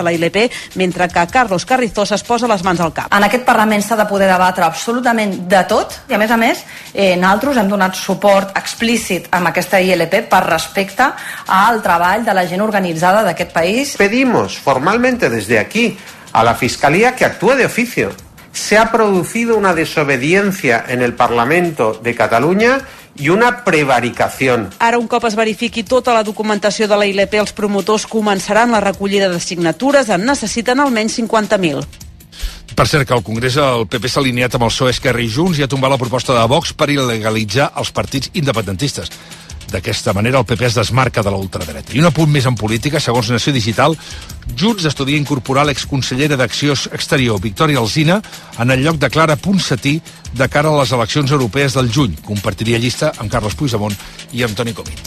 Speaker 18: la I L P, mentre que Carlos Carrizosa es posa les mans al cap.
Speaker 19: En aquest Parlament s'ha de poder debatre absolutament de tot i, a més a més, eh, nosaltres hem donat suport explícit amb aquesta I L P per respecte al treball de la gent organitzada d'aquest país.
Speaker 20: Pedimos formalmente desde aquí a la Fiscalía que actúe de oficio. Se ha producido una desobediencia en el Parlamento de Cataluña i una prevaricació.
Speaker 18: Ara, un cop es verifiqui tota la documentació de la I L P, els promotors començaran la recollida de signatures. En necessiten almenys cinquanta mil.
Speaker 2: Per cert, que al Congrés el P P s'ha alineat amb el P S O E, Esquerra i Junts i ha tombat la proposta de Vox per il·legalitzar els partits independentistes. D'aquesta manera, el P P es desmarca de la ultradreta. I un apunt més en política, segons Nació Digital, Junts estudia incorporar l'exconsellera d'Acció Exterior, Victòria Alsina, en el lloc de Clara Ponsatí de cara a les eleccions europees del juny. Compartiria llista amb Carles Puigdemont i amb Toni Comín.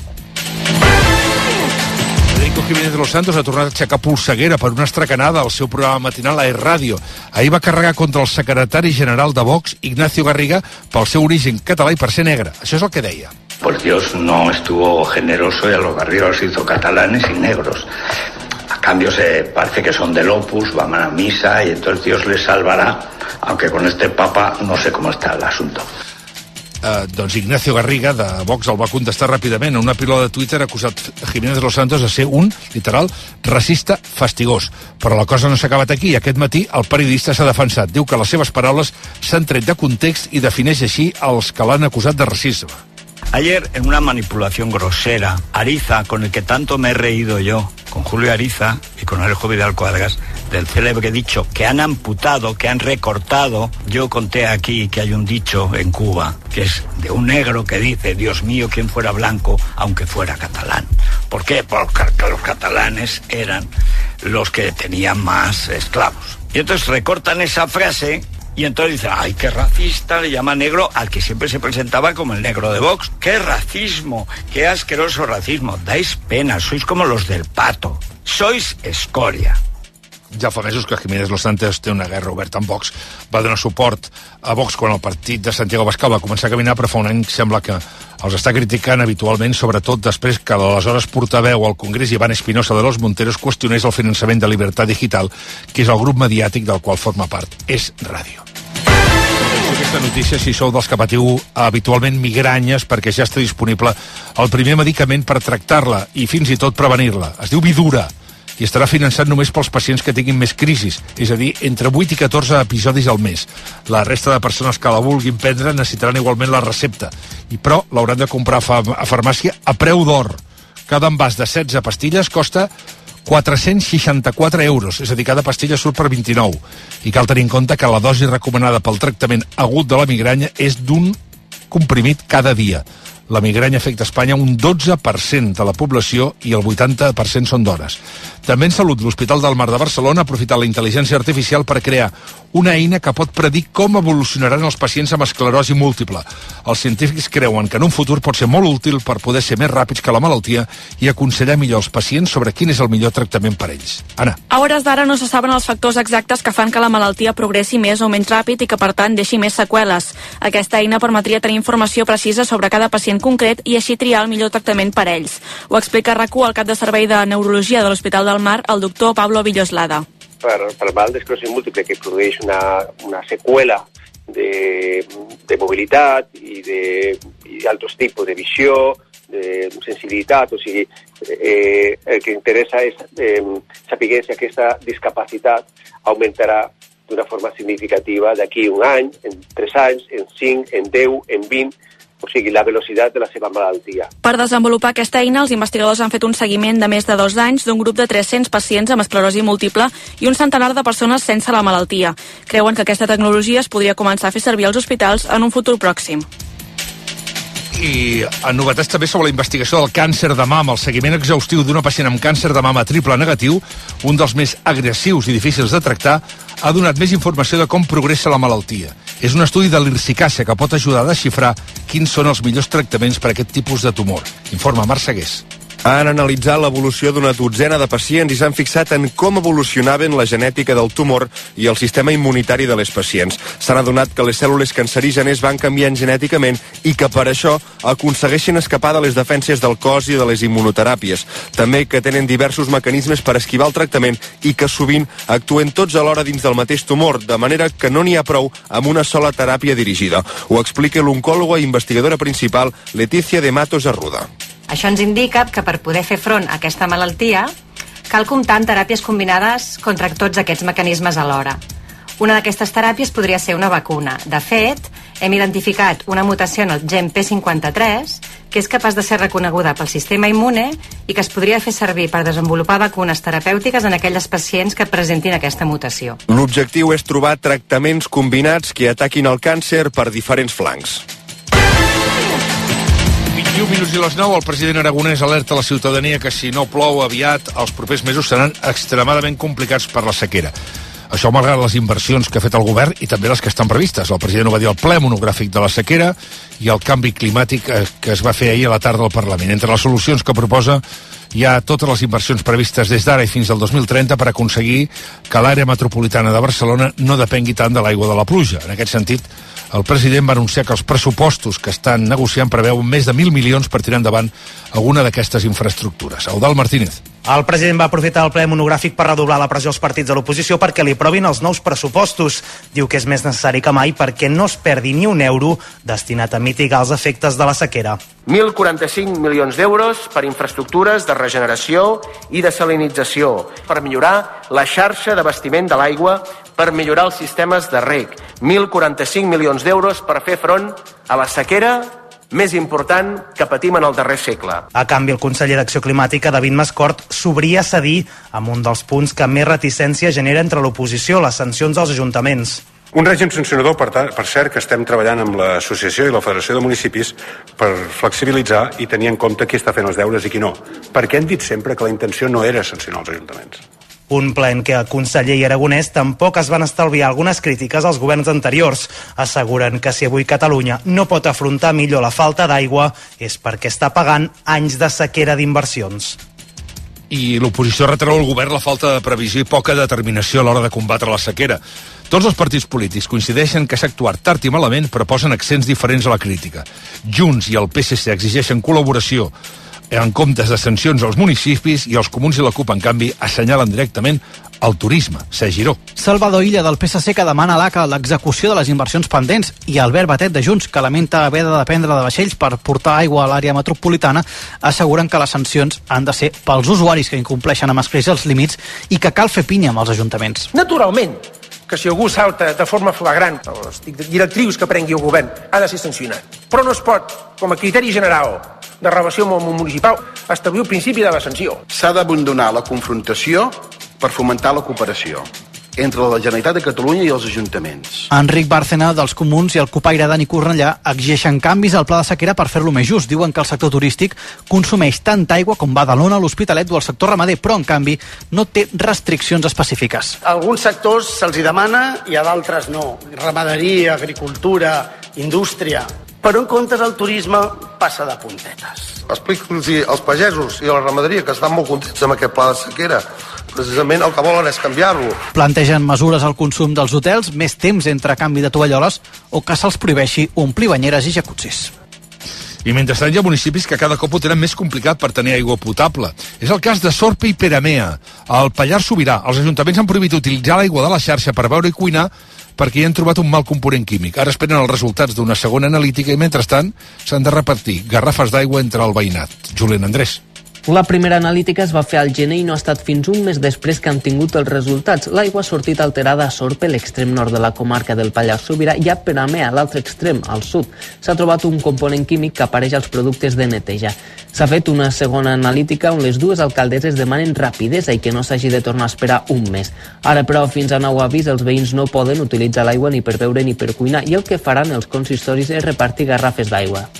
Speaker 2: Federico Jiménez de los Santos ha tornat a aixecar polseguera per una estracanada al seu programa matinal a Es Radio. Ahir va carregar contra el secretari general de Vox, Ignacio Garriga, pel seu origen català i per ser negre. Això és el que deia.
Speaker 21: Pues Dios no estuvo generoso y a los Garriga los hizo catalanes y negros. A cambio se parece que son del Opus, van a misa y entonces Dios les salvará, aunque con este papa no sé cómo está el asunto.
Speaker 2: Uh, doncs Ignacio Garriga de Vox el va contestar ràpidament. En una pila de Twitter ha acusat Jiménez de los Santos de ser un, literal, racista fastigós. Però la cosa no s'ha acabat aquí. Aquest matí el periodista s'ha defensat. Diu que les seves paraules s'han tret de context i defineix així els que l'han acusat de racisme.
Speaker 22: Ayer, en una manipulación grosera, Ariza, con el que tanto me he reído yo, con Julio Ariza y con Alejo Vidal Cuadras, del célebre dicho que han amputado, que han recortado. Yo conté aquí que hay un dicho en Cuba, que es de un negro que dice, Dios mío, quien fuera blanco, aunque fuera catalán. ¿Por qué? Porque los catalanes eran los que tenían más esclavos. Y entonces recortan esa frase. Y entonces dicen, ay, qué racista, le llama negro al que siempre se presentaba como el negro de Vox. ¡Qué racismo! ¡Qué asqueroso racismo! Dais pena, sois como los del Pato. Sois escoria.
Speaker 2: Ja fa mesos que Jiménez Los Santos té una guerra oberta amb Vox. Va donar suport a Vox quan el partit de Santiago Abascal va començar a caminar, però fa un any sembla que els està criticant habitualment, sobretot després que l'aleshores portaveu al Congrés, Iván Espinosa de los Monteros, qüestionés el finançament de Libertad Digital, que és el grup mediàtic del qual forma part. És ràdio. Aquesta notícia, si sou dels que patiu habitualment migranyes, perquè ja està disponible el primer medicament per tractar-la i fins i tot prevenir-la. Es diu Vidura i estarà finançat només pels pacients que tinguin més crisis, és a dir, entre vuit i catorze episodis al mes. La resta de persones que la vulguin prendre necessitaran igualment la recepta, i però l'hauran de comprar a farmàcia a preu d'or. Cada envàs de setze pastilles costa quatre-cents seixanta-quatre euros, és a dir, cada pastilla surt per vint-i-nou. I cal tenir en compte que la dosi recomanada pel tractament agut de la migranya és d'un comprimit cada dia. La migranya afecta a Espanya un dotze per cent de la població i el vuitanta per cent són dones. També en salut, l'Hospital del Mar de Barcelona ha aprofitat la intel·ligència artificial per crear una eina que pot predir com evolucionaran els pacients amb esclerosi múltiple. Els científics creuen que en un futur pot ser molt útil per poder ser més ràpids que la malaltia i aconsellar millor als pacients sobre quin és el millor tractament per ells. Anna.
Speaker 14: A hores d'ara no se saben els factors exactes que fan que la malaltia progressi més o menys ràpid i que, per tant, deixi més seqüeles. Aquesta eina permetria tenir informació precisa sobre cada pacient concret i així triar el millor tractament per ells. Ho explica RAC u el cap de servei de neurologia de l'Hospital del Mar, el doctor Pablo Villoslada.
Speaker 23: Per, per mal d'esclerosi múltiple que produeix una, una seqüela de, de mobilitat i d'altres tipus de visió, de sensibilitat, o sigui, eh, el que interessa és eh, saber si aquesta discapacitat augmentarà d'una forma significativa d'aquí un any, en tres anys, en cinc, en deu, en vint, o sigui, la velocitat de la seva malaltia.
Speaker 14: Per desenvolupar aquesta eina, els investigadors han fet un seguiment de més de dos anys d'un grup de tres-cents pacients amb esclerosi múltiple i un centenar de persones sense la malaltia. Creuen que aquesta tecnologia es podria començar a fer servir als hospitals en un futur pròxim.
Speaker 2: I en novetats també sobre la investigació del càncer de mama, el seguiment exhaustiu d'una pacient amb càncer de mama triple negatiu, un dels més agressius i difícils de tractar, ha donat més informació de com progressa la malaltia. És un estudi de l'Irsicàcia que pot ajudar a desxifrar quins són els millors tractaments per a aquest tipus de tumor. Informa Marc Segués.
Speaker 1: Han analitzat l'evolució d'una dotzena de pacients i s'han fixat en com evolucionaven la genètica del tumor i el sistema immunitari de les pacients. S'han adonat que les cèl·lules cancerígenes van canviant genèticament i que per això aconsegueixen escapar de les defenses del cos i de les immunoteràpies. També que tenen diversos mecanismes per esquivar el tractament i que sovint actuen tots alhora dins del mateix tumor, de manera que no n'hi ha prou amb una sola teràpia dirigida. Ho explica l'oncòloga i investigadora principal Letícia de Matos Arruda.
Speaker 3: Això ens indica que per poder fer front a aquesta malaltia cal comptar amb teràpies combinades contra tots aquests mecanismes alhora. Una d'aquestes teràpies podria ser una vacuna. De fet, hem identificat una mutació en el gen P cinquanta-tres que és capaç de ser reconeguda pel sistema immune i que es podria fer servir per desenvolupar vacunes terapèutiques en aquelles pacients que presentin aquesta mutació.
Speaker 1: L'objectiu és trobar tractaments combinats que ataquin el càncer per diferents flancs.
Speaker 2: vint-i-un minuts i les nou, el president aragonès alerta a la ciutadania que si no plou aviat, els propers mesos seran extremadament complicats per la sequera. Això malgrat les inversions que ha fet el govern i també les que estan previstes. El president ho va dir al ple monogràfic de la sequera i el canvi climàtic que es va fer ahir a la tarda al Parlament. Entre les solucions que proposa hi ha totes les inversions previstes des d'ara i fins al dos mil trenta per aconseguir que l'àrea metropolitana de Barcelona no depengui tant de l'aigua de la pluja. En aquest sentit, el president va anunciar que els pressupostos que estan negociant preveuen més de mil milions per tirar endavant alguna d'aquestes infraestructures. Eudald Martínez.
Speaker 4: El president va aprofitar el ple monogràfic per redoblar la pressió als partits de l'oposició perquè li aprovin els nous pressupostos. Diu que és més necessari que mai perquè no es perdi ni un euro destinat a mitigar els efectes de la sequera.
Speaker 24: mil quaranta-cinc milions d'euros per infraestructures de regeneració i de salinització, per millorar la xarxa d'abastiment de l'aigua, per millorar els sistemes de reg. mil quaranta-cinc milions d'euros per fer front a la sequera més important que patim en el darrer segle.
Speaker 4: A canvi, el conseller d'Acció Climàtica, David Mascort, s'obria a cedir amb un dels punts que més reticència genera entre l'oposició, les sancions als ajuntaments.
Speaker 25: Un règim sancionador, per, per cert, que estem treballant amb l'Associació i la Federació de Municipis per flexibilitzar i tenir en compte qui està fent els deures i qui no. Perquè hem dit sempre que la intenció no era sancionar els ajuntaments.
Speaker 4: Un ple en què el conseller i Aragonès tampoc es van estalviar algunes crítiques als governs anteriors. Asseguren que si avui Catalunya no pot afrontar millor la falta d'aigua és perquè està pagant anys de sequera d'inversions.
Speaker 2: I l'oposició retreu al govern la falta de previsió i poca determinació a l'hora de combatre la sequera. Tots els partits polítics coincideixen que s'ha actuat tard i malament, però posen accents diferents a la crítica. Junts i el P S C exigeixen col·laboració en comptes de sancions als municipis i els comuns i la CUP, en canvi, assenyalen directament el turisme. Sergi Giró.
Speaker 26: Salvador Illa, del P S C, que demana a l'A C A l'execució de les inversions pendents, i Albert Batet, de Junts, que lamenta haver de dependre de vaixells per portar aigua a l'àrea metropolitana, asseguren que les sancions han de ser pels usuaris que incompleixen amb escreix els límits i que cal fer pinya amb els ajuntaments.
Speaker 27: Naturalment, que si algú salta de forma flagrant les directrius que prengui el govern ha de ser sancionat. Però no es pot, com a criteri general de relació amb el món municipal, establir el principi de la sanció.
Speaker 28: S'ha d'abandonar la confrontació per fomentar la cooperació entre la Generalitat de Catalunya i els ajuntaments.
Speaker 26: Enric Bárcena, dels Comuns, i el copaire Dani Cornellà exigeixen canvis al pla de sequera per fer-lo més just. Diuen que el sector turístic consumeix tanta aigua com Badalona, l'Hospitalet o el sector ramader, però, en canvi, no té restriccions específiques.
Speaker 29: A alguns sectors se'ls hi demana i a d'altres no. Ramaderia, agricultura, indústria. Però en comptes el turisme passa de puntetes.
Speaker 30: Explico-los als pagesos i a la ramaderia que estan molt contents amb aquest pla de sequera. Precisament el que volen és canviar-lo.
Speaker 26: Plantegen mesures al consum dels hotels, més temps entre canvi de tovalloles o que se'ls prohibeixi omplir banyeres i jacuzzis.
Speaker 2: I mentrestant hi ha municipis que cada cop ho tenen més complicat per tenir aigua potable. És el cas de Sorpe i Peramea. Al Pallars Sobirà, els ajuntaments han prohibit utilitzar l'aigua de la xarxa per beure i cuinar perquè hi han trobat un mal component químic. Ara esperen els resultats d'una segona analítica i, mentrestant, s'han de repartir garrafes d'aigua entre el veïnat. Julián Andrés.
Speaker 31: La primera analítica es va fer al gener i no ha estat fins un mes després que han tingut els resultats. L'aigua ha sortit alterada a Sorpe, l'extrem nord de la comarca del Pallars Sobirà, i a Peramea, a l'altre extrem, al sud. S'ha trobat un component químic que apareix als productes de neteja. S'ha fet una segona analítica on les dues alcaldesses demanen rapidesa i que no s'hagi de tornar a esperar un mes. Ara, però, fins a nou avís, els veïns no poden utilitzar l'aigua ni per beure ni per cuinar, i el que faran els consistoris és repartir garrafes d'aigua.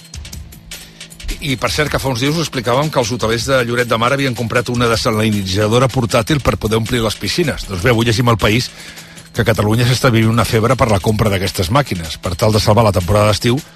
Speaker 2: I, per cert, que fa uns dies us explicàvem que els hotelers de Lloret de Mar havien comprat una desalinitzadora portàtil per poder omplir les piscines. Doncs bé, avui llegim al País que a Catalunya s'està vivint una febre per la compra d'aquestes màquines. Per tal de salvar la temporada d'estiu,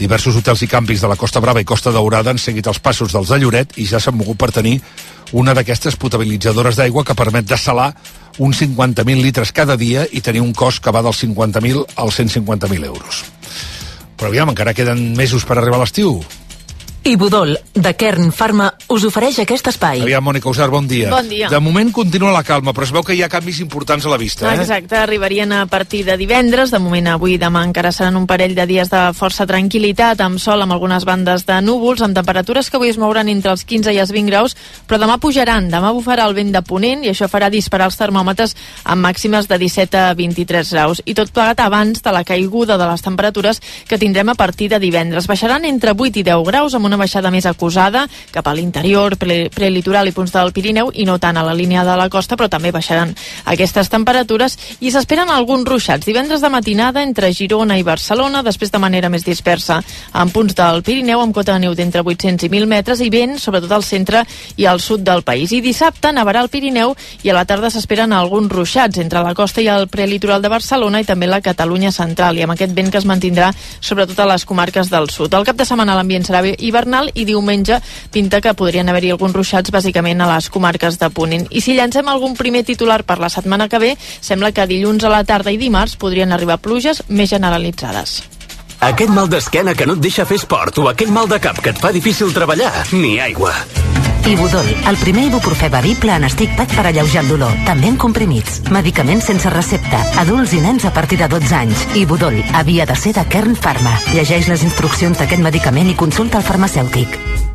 Speaker 2: Diversos hotels i càmpings de la Costa Brava i Costa Daurada han seguit els passos dels de Lloret i ja s'han mogut per tenir una d'aquestes potabilitzadores d'aigua que permet dessalar uns cinquanta mil litres cada dia i tenir un cost que va dels cinquanta mil als cent cinquanta mil euros. Però aviam, encara queden mesos per arribar a l'estiu.
Speaker 5: Ibudol, de Kern Pharma, us ofereix aquest espai.
Speaker 2: Aviam, Mònica Usar, bon dia.
Speaker 6: Bon dia.
Speaker 2: De moment continua la calma, però es veu que hi ha canvis importants a la vista, eh?
Speaker 6: Exacte, arribarien a partir de divendres. De moment, avui i demà encara seran un parell de dies de força tranquil·litat, amb sol, amb algunes bandes de núvols, amb temperatures que avui es mouran entre els quinze i els vint graus, però demà pujaran. Demà bufarà el vent de ponent i això farà disparar els termòmetres amb màximes de disset a vint-i-tres graus. I tot plegat abans de la caiguda de les temperatures que tindrem a partir de divendres. Baixaran entre vuit i deu graus, amb una baixada més acusada cap a l'interior, pre prelitoral i punts del Pirineu, i no tant a la línia de la costa, però també baixaran aquestes temperatures i s'esperen alguns ruixats divendres de matinada entre Girona i Barcelona, després de manera més dispersa en punts del Pirineu, amb cota de neu d'entre vuit-cents i mil metres i vent, sobretot al centre i al sud del país. I dissabte nevarà al Pirineu i a la tarda s'esperen alguns ruixats entre la costa i el prelitoral de Barcelona i també la Catalunya central, i amb aquest vent que es mantindrà sobretot a les comarques del sud. El cap de setmana l'ambient serà hivernal i diumenge pinta que podrien haver-hi alguns ruixats bàsicament a les comarques de Ponent. I si llancem algun primer titular per la setmana que ve, sembla que dilluns a la tarda i dimarts podrien arribar pluges més generalitzades.
Speaker 7: Aquest mal d'esquena que no et deixa fer esport o aquell mal de cap que et fa difícil treballar, ni aigua.
Speaker 5: Ibudol, el primer ibuprofè bevible en stick pack per alleujar el dolor, també en comprimits. Medicaments sense recepta, adults i nens a partir de dotze anys. Ibudol havia de ser de Kern Pharma. Llegeix les instruccions d'aquest medicament i consulta el farmacèutic.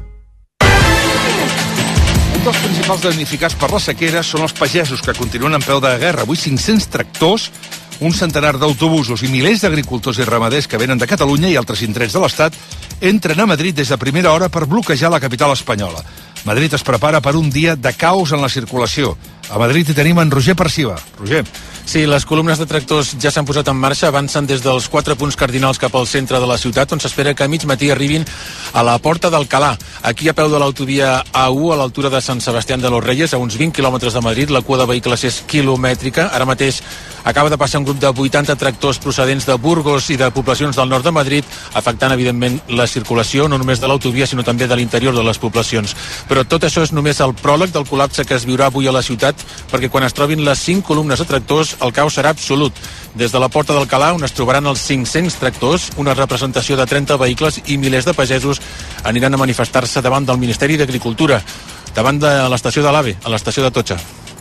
Speaker 2: Un dels principals damnificats per la sequera són els pagesos, que continuen en peu de guerra. Avui cinc-cents tractors, un centenar d'autobusos i milers d'agricultors i ramaders que venen de Catalunya i altres indrets de l'Estat entren a Madrid des de primera hora per bloquejar la capital espanyola. Madrid es prepara per un dia de caos en la circulació. A Madrid hi tenim en Roger Perciba. Roger.
Speaker 8: Sí, les columnes de tractors ja s'han posat en marxa, avancen des dels quatre punts cardinals cap al centre de la ciutat, on s'espera que a mig matí arribin a la Porta d'Alcalà. Aquí a peu de l'autovia A u, a l'altura de Sant Sebastián de los Reyes, a uns vint quilòmetres de Madrid, la cua de vehicles és quilomètrica. Ara mateix acaba de passar un grup de vuitanta tractors procedents de Burgos i de poblacions del nord de Madrid, afectant evidentment la circulació, no només de l'autovia, sinó també de l'interior de les poblacions. Però tot això és només el pròleg del col·lapse que es viurà avui a la ciutat, perquè quan es trobin les cinc columnes de tractors el caos serà absolut. Des de la Porta d'Alcalà, on es trobaran els cinc-cents tractors, una representació de trenta vehicles i milers de pagesos aniran a manifestar-se davant del Ministeri d'Agricultura, davant de l'estació de l'AVE, a l'estació de Totxa.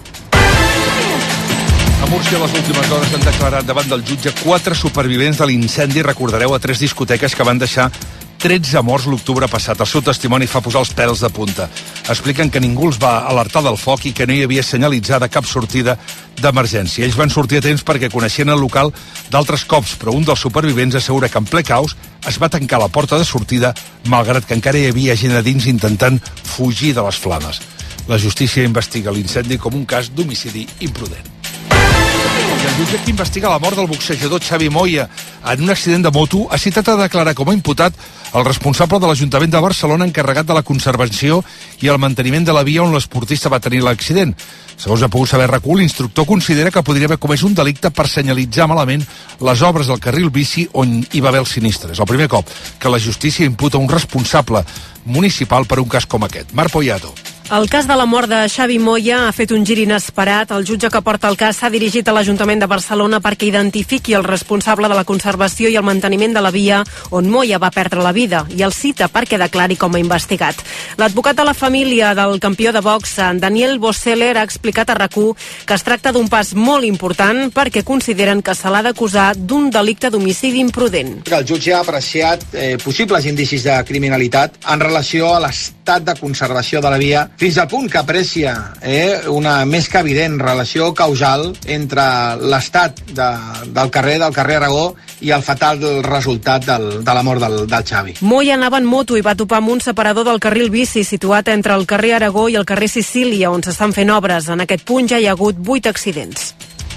Speaker 2: A Múrcia, les últimes hores han declarat davant del jutge quatre supervivents de l'incendi, recordareu, a tres discoteques que van deixar tretze morts l'octubre passat. El seu testimoni fa posar els pèls de punta. Expliquen que ningú els va alertar del foc i que no hi havia senyalitzada cap sortida d'emergència. Ells van sortir a temps perquè coneixien el local d'altres cops, però un dels supervivents assegura que en ple caos es va tancar la porta de sortida, malgrat que encara hi havia gent a dins intentant fugir de les flames. La justícia investiga l'incendi com un cas d'homicidi imprudent. I el jutge que investiga la mort del boxejador Xavi Moya en un accident de moto ha citat a declarar com a imputat el responsable de l'Ajuntament de Barcelona encarregat de la conservació i el manteniment de la via on l'esportista va tenir l'accident. Segons ha pogut saber R A C U, l'instructor considera que podria haver comès un delicte per senyalitzar malament les obres del carril bici on hi va haver el sinistre. És el primer cop que la justícia imputa un responsable municipal per un cas com aquest. Marc Poyato.
Speaker 9: El cas de la mort de Xavi Moya ha fet un gir inesperat. El jutge que porta el cas s'ha dirigit a l'Ajuntament de Barcelona perquè identifiqui el responsable de la conservació i el manteniment de la via on Moya va perdre la vida i el cita perquè declari com a investigat. L'advocat de la família del campió de box, Daniel Boseller, ha explicat a R A C U que es tracta d'un pas molt important perquè consideren que se l'ha d'acusar d'un delicte d'homicidi imprudent.
Speaker 10: El jutge ha apreciat eh, possibles indicis de criminalitat en relació a l'estat de conservació de la via, fins al punt que aprecia eh, una més que evident relació causal entre l'estat de, del carrer del carrer Aragó i el fatal resultat del, de la mort del, del Xavi.
Speaker 9: Moya anava en moto i va topar amb un separador del carril bici situat entre el carrer Aragó i el carrer Sicília, on s'estan fent obres. En aquest punt ja hi ha hagut vuit accidents.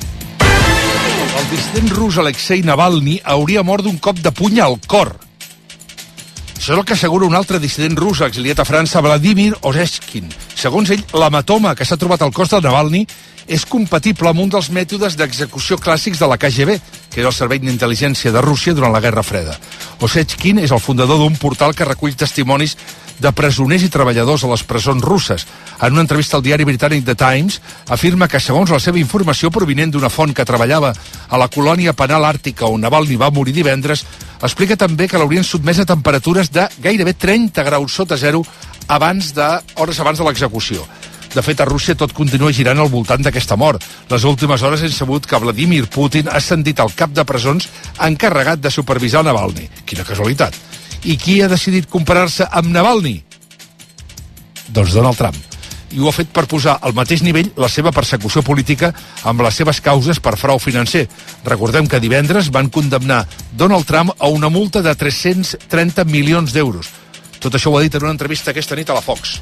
Speaker 2: El dissident rus Alexei Navalny hauria mort d'un cop de puny al cor. Això és el que assegura un altre dissident rus exiliat a França, Vladimir Oreshkin. Segons ell, l'hematoma que s'ha trobat al cos de Navalny és compatible amb un dels mètodes d'execució clàssics de la K G B, que era el servei d'intel·ligència de Rússia durant la Guerra Freda. Osechkin és el fundador d'un portal que recull testimonis de presoners i treballadors a les presons russes. En una entrevista al diari britànic The Times, afirma que, segons la seva informació provinent d'una font que treballava a la colònia penal àrtica on Navalny va morir divendres, explica també que l'haurien sotmès a temperatures de gairebé trenta graus sota zero abans de, hores abans de l'execució. De fet, a Rússia tot continua girant al voltant d'aquesta mort. Les últimes hores hem sabut que Vladimir Putin ha ascendit al cap de presons encarregat de supervisar Navalny. Quina casualitat. I qui ha decidit comparar-se amb Navalny? Doncs Donald Trump. I ho ha fet per posar al mateix nivell la seva persecució política amb les seves causes per frau financer. Recordem que divendres van condemnar Donald Trump a una multa de tres-cents trenta milions d'euros. Tot això ho ha dit en una entrevista aquesta nit a la Fox.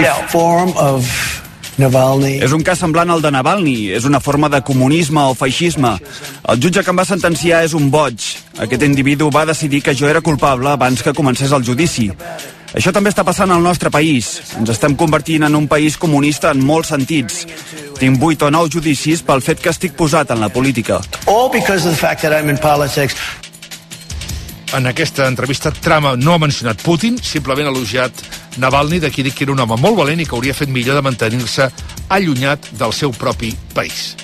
Speaker 11: És un cas semblant al de Navalny, és una forma de comunisme o feixisme. El jutge que em va sentenciar és un boig. Aquest individu va decidir que jo era culpable abans que comencés el judici. Això també està passant al nostre país. Ens estem convertint en un país comunista en molts sentits. Tinc vuit o nou judicis pel fet que estic posat en la política.
Speaker 12: All because of the fact that I'm in politics.
Speaker 2: En aquesta entrevista, Trump no ha mencionat Putin, simplement ha elogiat Navalny, de qui dic que era un home molt valent i que hauria fet millor de mantenir-se allunyat del seu propi país.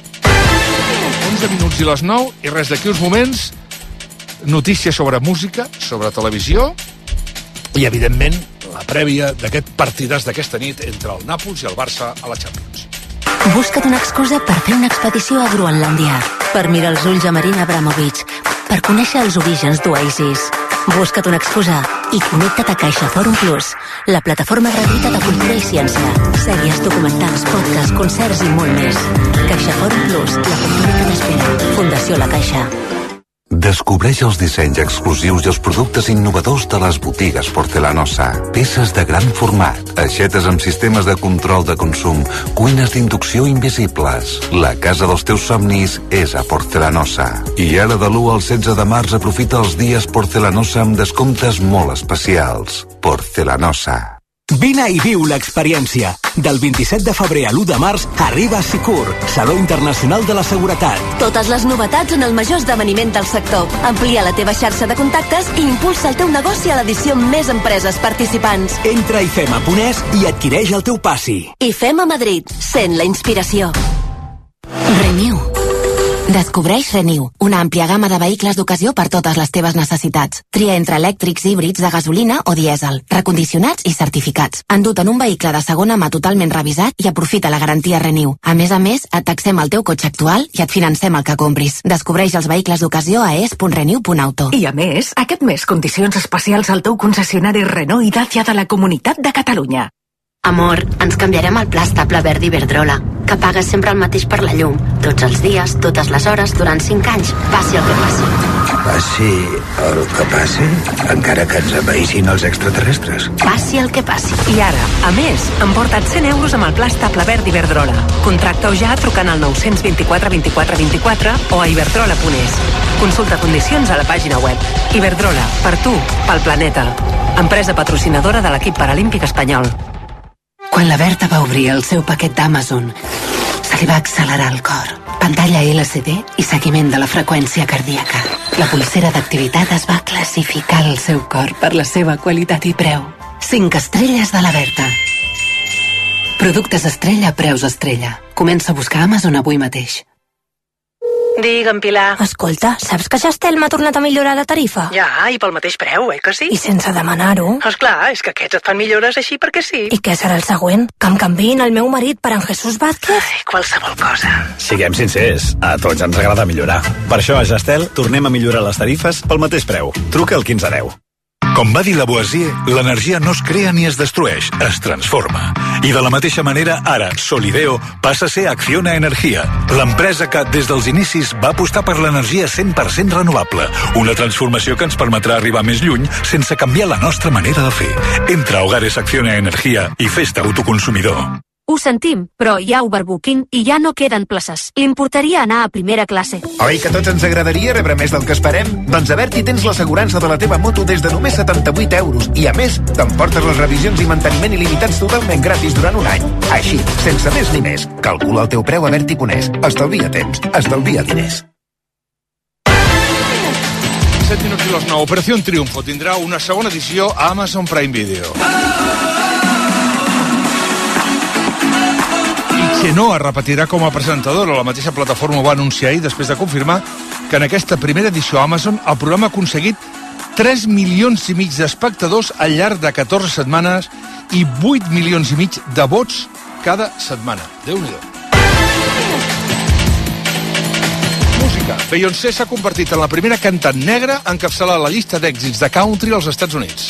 Speaker 2: onze minuts i les nou, i res d'aquí uns moments, notícies sobre música, sobre televisió, i, evidentment, la prèvia d'aquest partidàs d'aquesta nit entre el Nàpols i el Barça a la Champions.
Speaker 13: Busca't una excusa per fer una expedició a Groenlàndia, per mirar els ulls a Marina Abramovic, per conèixer els orígens d'Oasis. Busca't una excusa i connecta't a CaixaForum Plus, la plataforma gratuïta de cultura i ciència. Sèries, documentals, podcasts, concerts i molt més. CaixaForum Plus, la cultura que t'espera. Fundació La Caixa.
Speaker 15: Descobreix els dissenys exclusius i els productes innovadors de les botigues Porcelanosa. Peces de gran format, aixetes amb sistemes de control de consum, cuines d'inducció invisibles. La casa dels teus somnis és a Porcelanosa. I ara de l'u al setze de març aprofita els dies Porcelanosa amb descomptes molt especials. Porcelanosa.
Speaker 16: Vine i viu l'experiència. Del vint-i-set de febrer a l'u de març arriba a Sicur, Saló Internacional de la Seguretat.
Speaker 13: Totes les novetats en el major esdeveniment del sector. Amplia la teva xarxa de contactes i impulsa el teu negoci a l'edició amb més empreses participants.
Speaker 16: Entra a ifema punt es i adquireix el teu passi.
Speaker 13: IFEMA Madrid. Sent la inspiració. Renew. Descobreix Renew, una àmplia gamma de vehicles d'ocasió per totes les teves necessitats. Tria entre elèctrics, híbrids, de gasolina o dièsel, recondicionats i certificats. Endut en un vehicle de segona mà totalment revisat i aprofita la garantia Renew. A més a més, et taxem el teu cotxe actual i et financem el que compris. Descobreix els vehicles d'ocasió a es punt renew punt auto.
Speaker 17: I a més, aquest mes condicions especials al teu concessionari Renault i Dacia de la Comunitat de Catalunya.
Speaker 13: Amor, ens canviarem al pla estable verd Iberdrola, que pagues sempre el mateix per la llum, tots els dies, totes les hores, durant cinc anys, passi el que passi.
Speaker 18: Passi el que passi, encara que ens envaïssin els extraterrestres.
Speaker 13: Passi el que passi.
Speaker 17: I ara, a més, emporta't cent euros amb el pla estable verd Iberdrola. Contracta-ho ja trucant al nou dos quatre, vint-i-quatre, vint-i-quatre o a iberdrola punt es. Consulta condicions a la pàgina web. Iberdrola, per tu, pel planeta. Empresa patrocinadora de l'equip paralímpic espanyol. Quan la Berta va obrir el seu paquet d'Amazon, se li va accelerar el cor. Pantalla L C D i seguiment de la freqüència cardíaca. La pulsera d'activitat es va classificar al seu cor per la seva qualitat i preu. cinc estrelles de la Berta. Productes Estrella a preus Estrella. Comença a buscar Amazon avui mateix.
Speaker 19: Digue'm, Pilar.
Speaker 20: Escolta, saps que Gestel m'ha tornat a millorar la tarifa?
Speaker 19: Ja, i pel mateix preu, eh que sí?
Speaker 20: I sense demanar-ho.
Speaker 19: Esclar, és que aquests et fan millores així perquè sí.
Speaker 20: I què serà el següent? Que em canviïn el meu marit per en Jesús Vázquez?
Speaker 19: Ai, qualsevol cosa.
Speaker 21: Siguem sincers, a tots ens agrada millorar. Per això a Gestel tornem a millorar les tarifes pel mateix preu. Truca al quinze deu.
Speaker 22: Com va dir Lavoisier, l'energia no es crea ni es destrueix, es transforma. I de la mateixa manera, ara, Solideo passa a ser Acciona Energia, l'empresa que, des dels inicis, va apostar per l'energia cent per cent renovable, una transformació que ens permetrà arribar més lluny sense canviar la nostra manera de fer. Entra a Hogares Acciona Energia i fes-te autoconsumidor.
Speaker 1: Ho sentim, però hi ha overbooking i ja no queden places. Li importaria anar a primera classe.
Speaker 3: Oi que a tots ens agradaria rebre més del que esperem? Doncs a Berti tens l'assegurança de la teva moto des de només setanta-vuit euros i, a més, t'emportes les revisions i manteniment il·limitats totalment gratis durant un any. Així, sense més ni més. Calcula el teu preu a Berti punt es. Estalvia temps, estalvia diners.
Speaker 2: set minuts i les nou. Operació Triunfo tindrà una segona edició a Amazon Prime Video. Chenoa repetirà com a presentadora. La mateixa plataforma ho va anunciar ahir després de confirmar que en aquesta primera edició a Amazon el programa ha aconseguit tres milions i mig d'espectadors al llarg de catorze setmanes i vuit milions i mig de vots cada setmana. Déu-n'hi-do. Música. Beyoncé s'ha convertit en la primera cantant negra a encapçalar la llista d'èxits de country als Estats Units.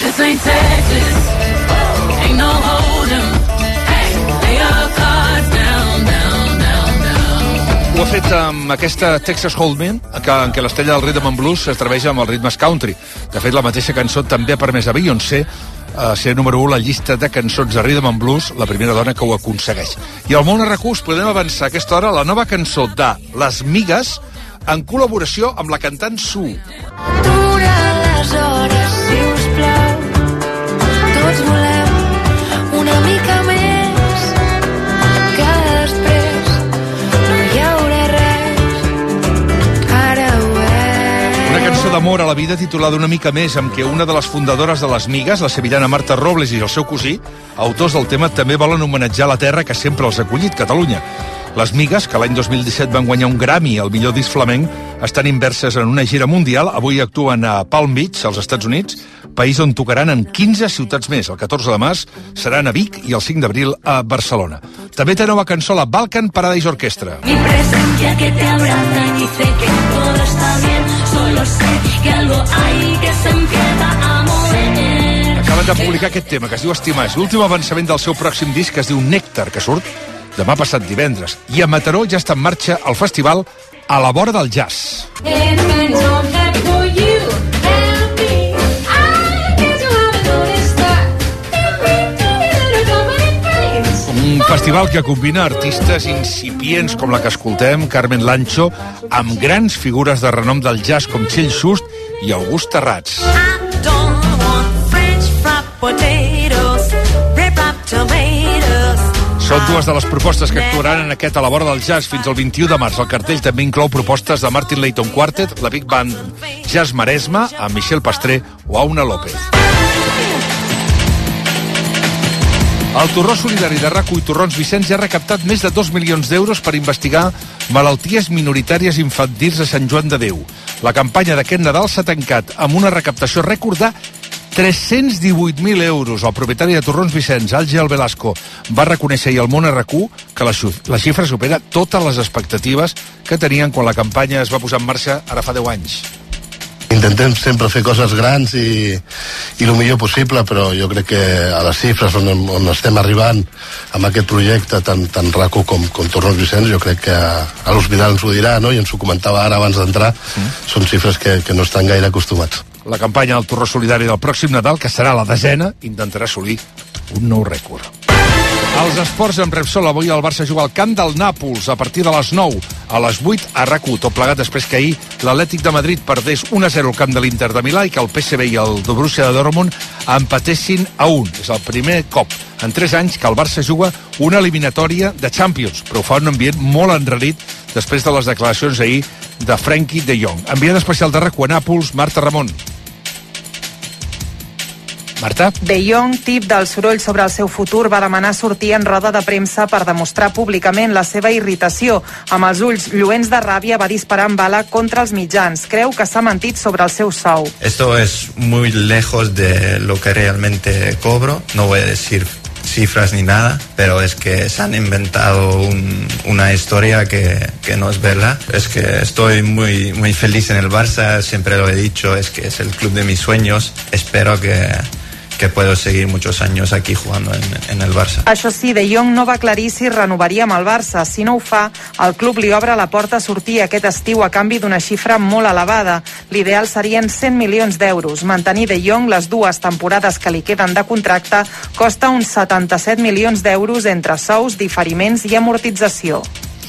Speaker 2: Ho ha fet amb aquesta Texas Hold'em, que, en què l'estrella del rhythm and blues s'atreveix amb els ritmes country. De fet, la mateixa cançó també ha permès a Beyoncé a ser número u a la llista de cançons de rhythm and blues, la primera dona que ho aconsegueix. I al món arracús podem avançar a aquesta hora la nova cançó de Les Migues en col·laboració amb la cantant Sue.
Speaker 4: Durant les hores, si us plau, tots volem una mica més que després no hi haurà res. Ara ho és.
Speaker 2: Una cançó d'amor a la vida titulada Una mica més, amb què una de les fundadores de Les Migues, la sevillana Marta Robles i el seu cosí, autors del tema, també volen homenatjar la terra que sempre els ha acollit, Catalunya. Les Migues, que l'any dos mil disset van guanyar un Grammy al millor disc flamenc, estan inverses en una gira mundial. Avui actuen a Palm Beach, als Estats Units, país on tocaran en quinze ciutats més. El catorze de març seran a Vic i el cinc d'abril a Barcelona. També té nova cançó la Balkan Paradise Orchestra.
Speaker 4: Mi presencia que te abraza y dice que todo está bien, solo sé que algo hay que se empieza a mover.
Speaker 2: Acaben de publicar aquest tema, que es diu Estimar. És l'últim avançament del seu pròxim disc, que es diu Nèctar, que surt demà passat divendres. I a Mataró ja està en marxa el festival A la vora del jazz. Un festival que combina artistes incipients com la que escoltem, Carmen Lancho, amb grans figures de renom del jazz com Txell Sust i August Terrats. Són dues de les propostes que actuaran en aquest A la vora del jazz fins al vint-i-u de març. El cartell també inclou propostes de Martin Layton Quartet, la Big Band Jazz Maresma, amb Michel Pastré o Auna López. El Torró Solidari de RAC-u i Torrons Vicenç ja ha recaptat més de dos milions d'euros per investigar malalties minoritàries infantils a Sant Joan de Déu. La campanya d'aquest Nadal s'ha tancat amb una recaptació rècord de tres-cents divuit mil euros. El propietari de Torrons Vicenç, Àngel Velasco, va reconèixer ahir al món a RAC-u que la, la xifra supera totes les expectatives que tenien quan la campanya es va posar en marxa ara fa deu anys.
Speaker 14: Intentem sempre fer coses grans i, i el millor possible, però jo crec que a les xifres on, on estem arribant amb aquest projecte tan, tan RAC-u com, com Torrons Vicenç, jo crec que a, a l'Hospital ens ho dirà, no? I ens ho comentava ara abans d'entrar, mm. són xifres que, que no estan gaire acostumats.
Speaker 2: La campanya del Torró Solidari del pròxim Nadal, que serà la desena, intentarà assolir un nou rècord. Els esports amb Repsol. Avui el Barça juga al camp del Nàpols a partir de les nou, a les vuit a RAC-u. Tot plegat després que ahir l'Atlètic de Madrid perdés un a zero al camp de l'Inter de Milà i que el P S V i el Borussia de Dortmund empatessin a un. És el primer cop en tres anys que el Barça juga una eliminatòria de Champions, però ho fa un ambient molt enrarit després de les declaracions ahir de Frenkie de Jong. Enviat especial de RAC-u a Nàpols, Marta Ramon. Marta?
Speaker 31: De Jong, tip del soroll sobre el seu futur, va demanar sortir en roda de premsa per demostrar públicament la seva irritació. Amb els ulls lluents de ràbia va disparar amb bala contra els mitjans. Creu que s'ha mentit sobre el seu sou.
Speaker 23: Esto es muy lejos de lo que realmente cobro. No voy a decir cifras ni nada, pero es que se han inventado un, una historia que, que no es verdad. Es que estoy muy, muy feliz en el Barça, siempre lo he dicho, es que es el club de mis sueños. Espero que que puedo seguir muchos años aquí jugando en, en el Barça.
Speaker 5: Això sí, De Jong no va aclarir si renovaria amb el Barça. Si no ho fa, el club li obre la porta a sortir aquest estiu a canvi d'una xifra molt elevada. L'ideal serien cent milions d'euros. Mantenir De Jong les dues temporades que li queden de contracte costa uns setanta-set milions d'euros entre sous, diferiments i amortització.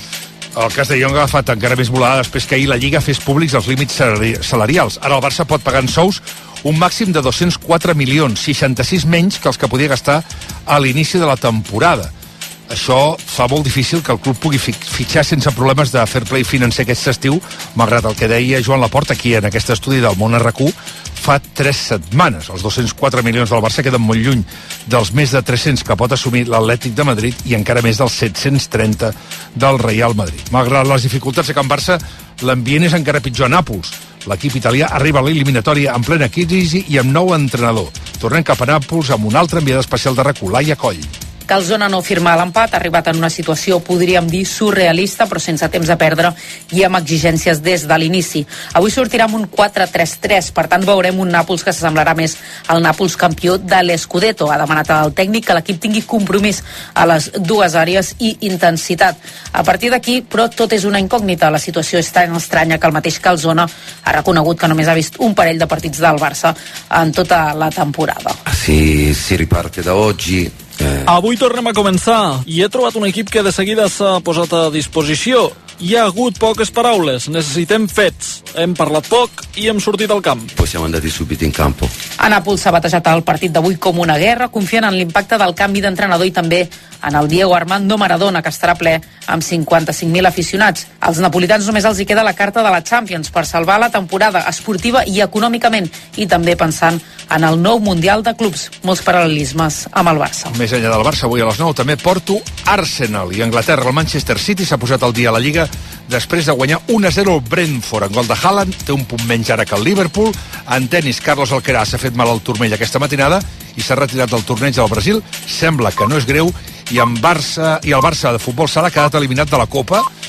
Speaker 2: El cas de Jong ha agafat encara més volada després que ahir la Lliga fes públics els límits salarials. Ara el Barça pot pagar en sous un màxim de dos-cents quatre milions, seixanta-sis menys que els que podia gastar a l'inici de la temporada. Això fa molt difícil que el club pugui fitxar sense problemes de fair play financer aquest estiu, malgrat el que deia Joan Laporta aquí en aquest estudi del Món R Q fa tres setmanes. Els dos-cents quatre milions del Barça queden molt lluny dels més de tres-cents que pot assumir l'Atlètic de Madrid i encara més dels set-cents trenta del Real Madrid. Malgrat les dificultats de Can Barça, l'ambient és encara pitjor a Nàpols. L'equip italià arriba a l'eliminatòria en plena crisi i amb nou entrenador. Tornem cap a Nàpols amb una altra enviada especial de R Q, Laia Coll.
Speaker 6: Calzona no firma l'empat, ha arribat en una situació, podríem dir, surrealista, però sense temps a perdre i amb exigències des de l'inici. Avui sortirà amb un quatre tres tres, per tant veurem un Nàpols que s'assemblarà més al Nàpols campió de l'Scudetto. Ha demanat al tècnic que l'equip tingui compromís a les dues àrees i intensitat. A partir d'aquí, però, tot és una incògnita. La situació és tan estranya que el mateix Calzona ha reconegut que només ha vist un parell de partits del Barça en tota la temporada.
Speaker 7: Si si riparte da oggi.
Speaker 8: Eh. Avui tornem a començar i he trobat un equip que de seguida s'ha posat a disposició. Hi ha hagut poques paraules, necessitem fets. Hem parlat poc i hem sortit al camp.
Speaker 7: Poi siamo andati subito in campo.
Speaker 6: A Nàpols s'ha batejat el partit d'avui com una guerra, confiant en l'impacte del canvi d'entrenador i també en el Diego Armando Maradona, que estarà ple amb cinquanta-cinc mil aficionats. Als napolitans només els hi queda la carta de la Champions per salvar la temporada esportiva i econòmicament, i també pensant en el nou Mundial de Clubs. Molts paral·lelismes amb el Barça.
Speaker 2: Més enllà del Barça, avui a les nou també Porto, Arsenal i Anglaterra. El Manchester City s'ha posat al dia a la Lliga després de guanyar un a zero al Brentford. En gol de Haaland, té un punt menys ara que el Liverpool. En tenis, Carlos Alcaraz s'ha fet mal al turmell aquesta matinada i s'ha retirat del torneig del Brasil. Sembla que no és greu i, en Barça, i el Barça de futbol s'ha quedat eliminat de la Copa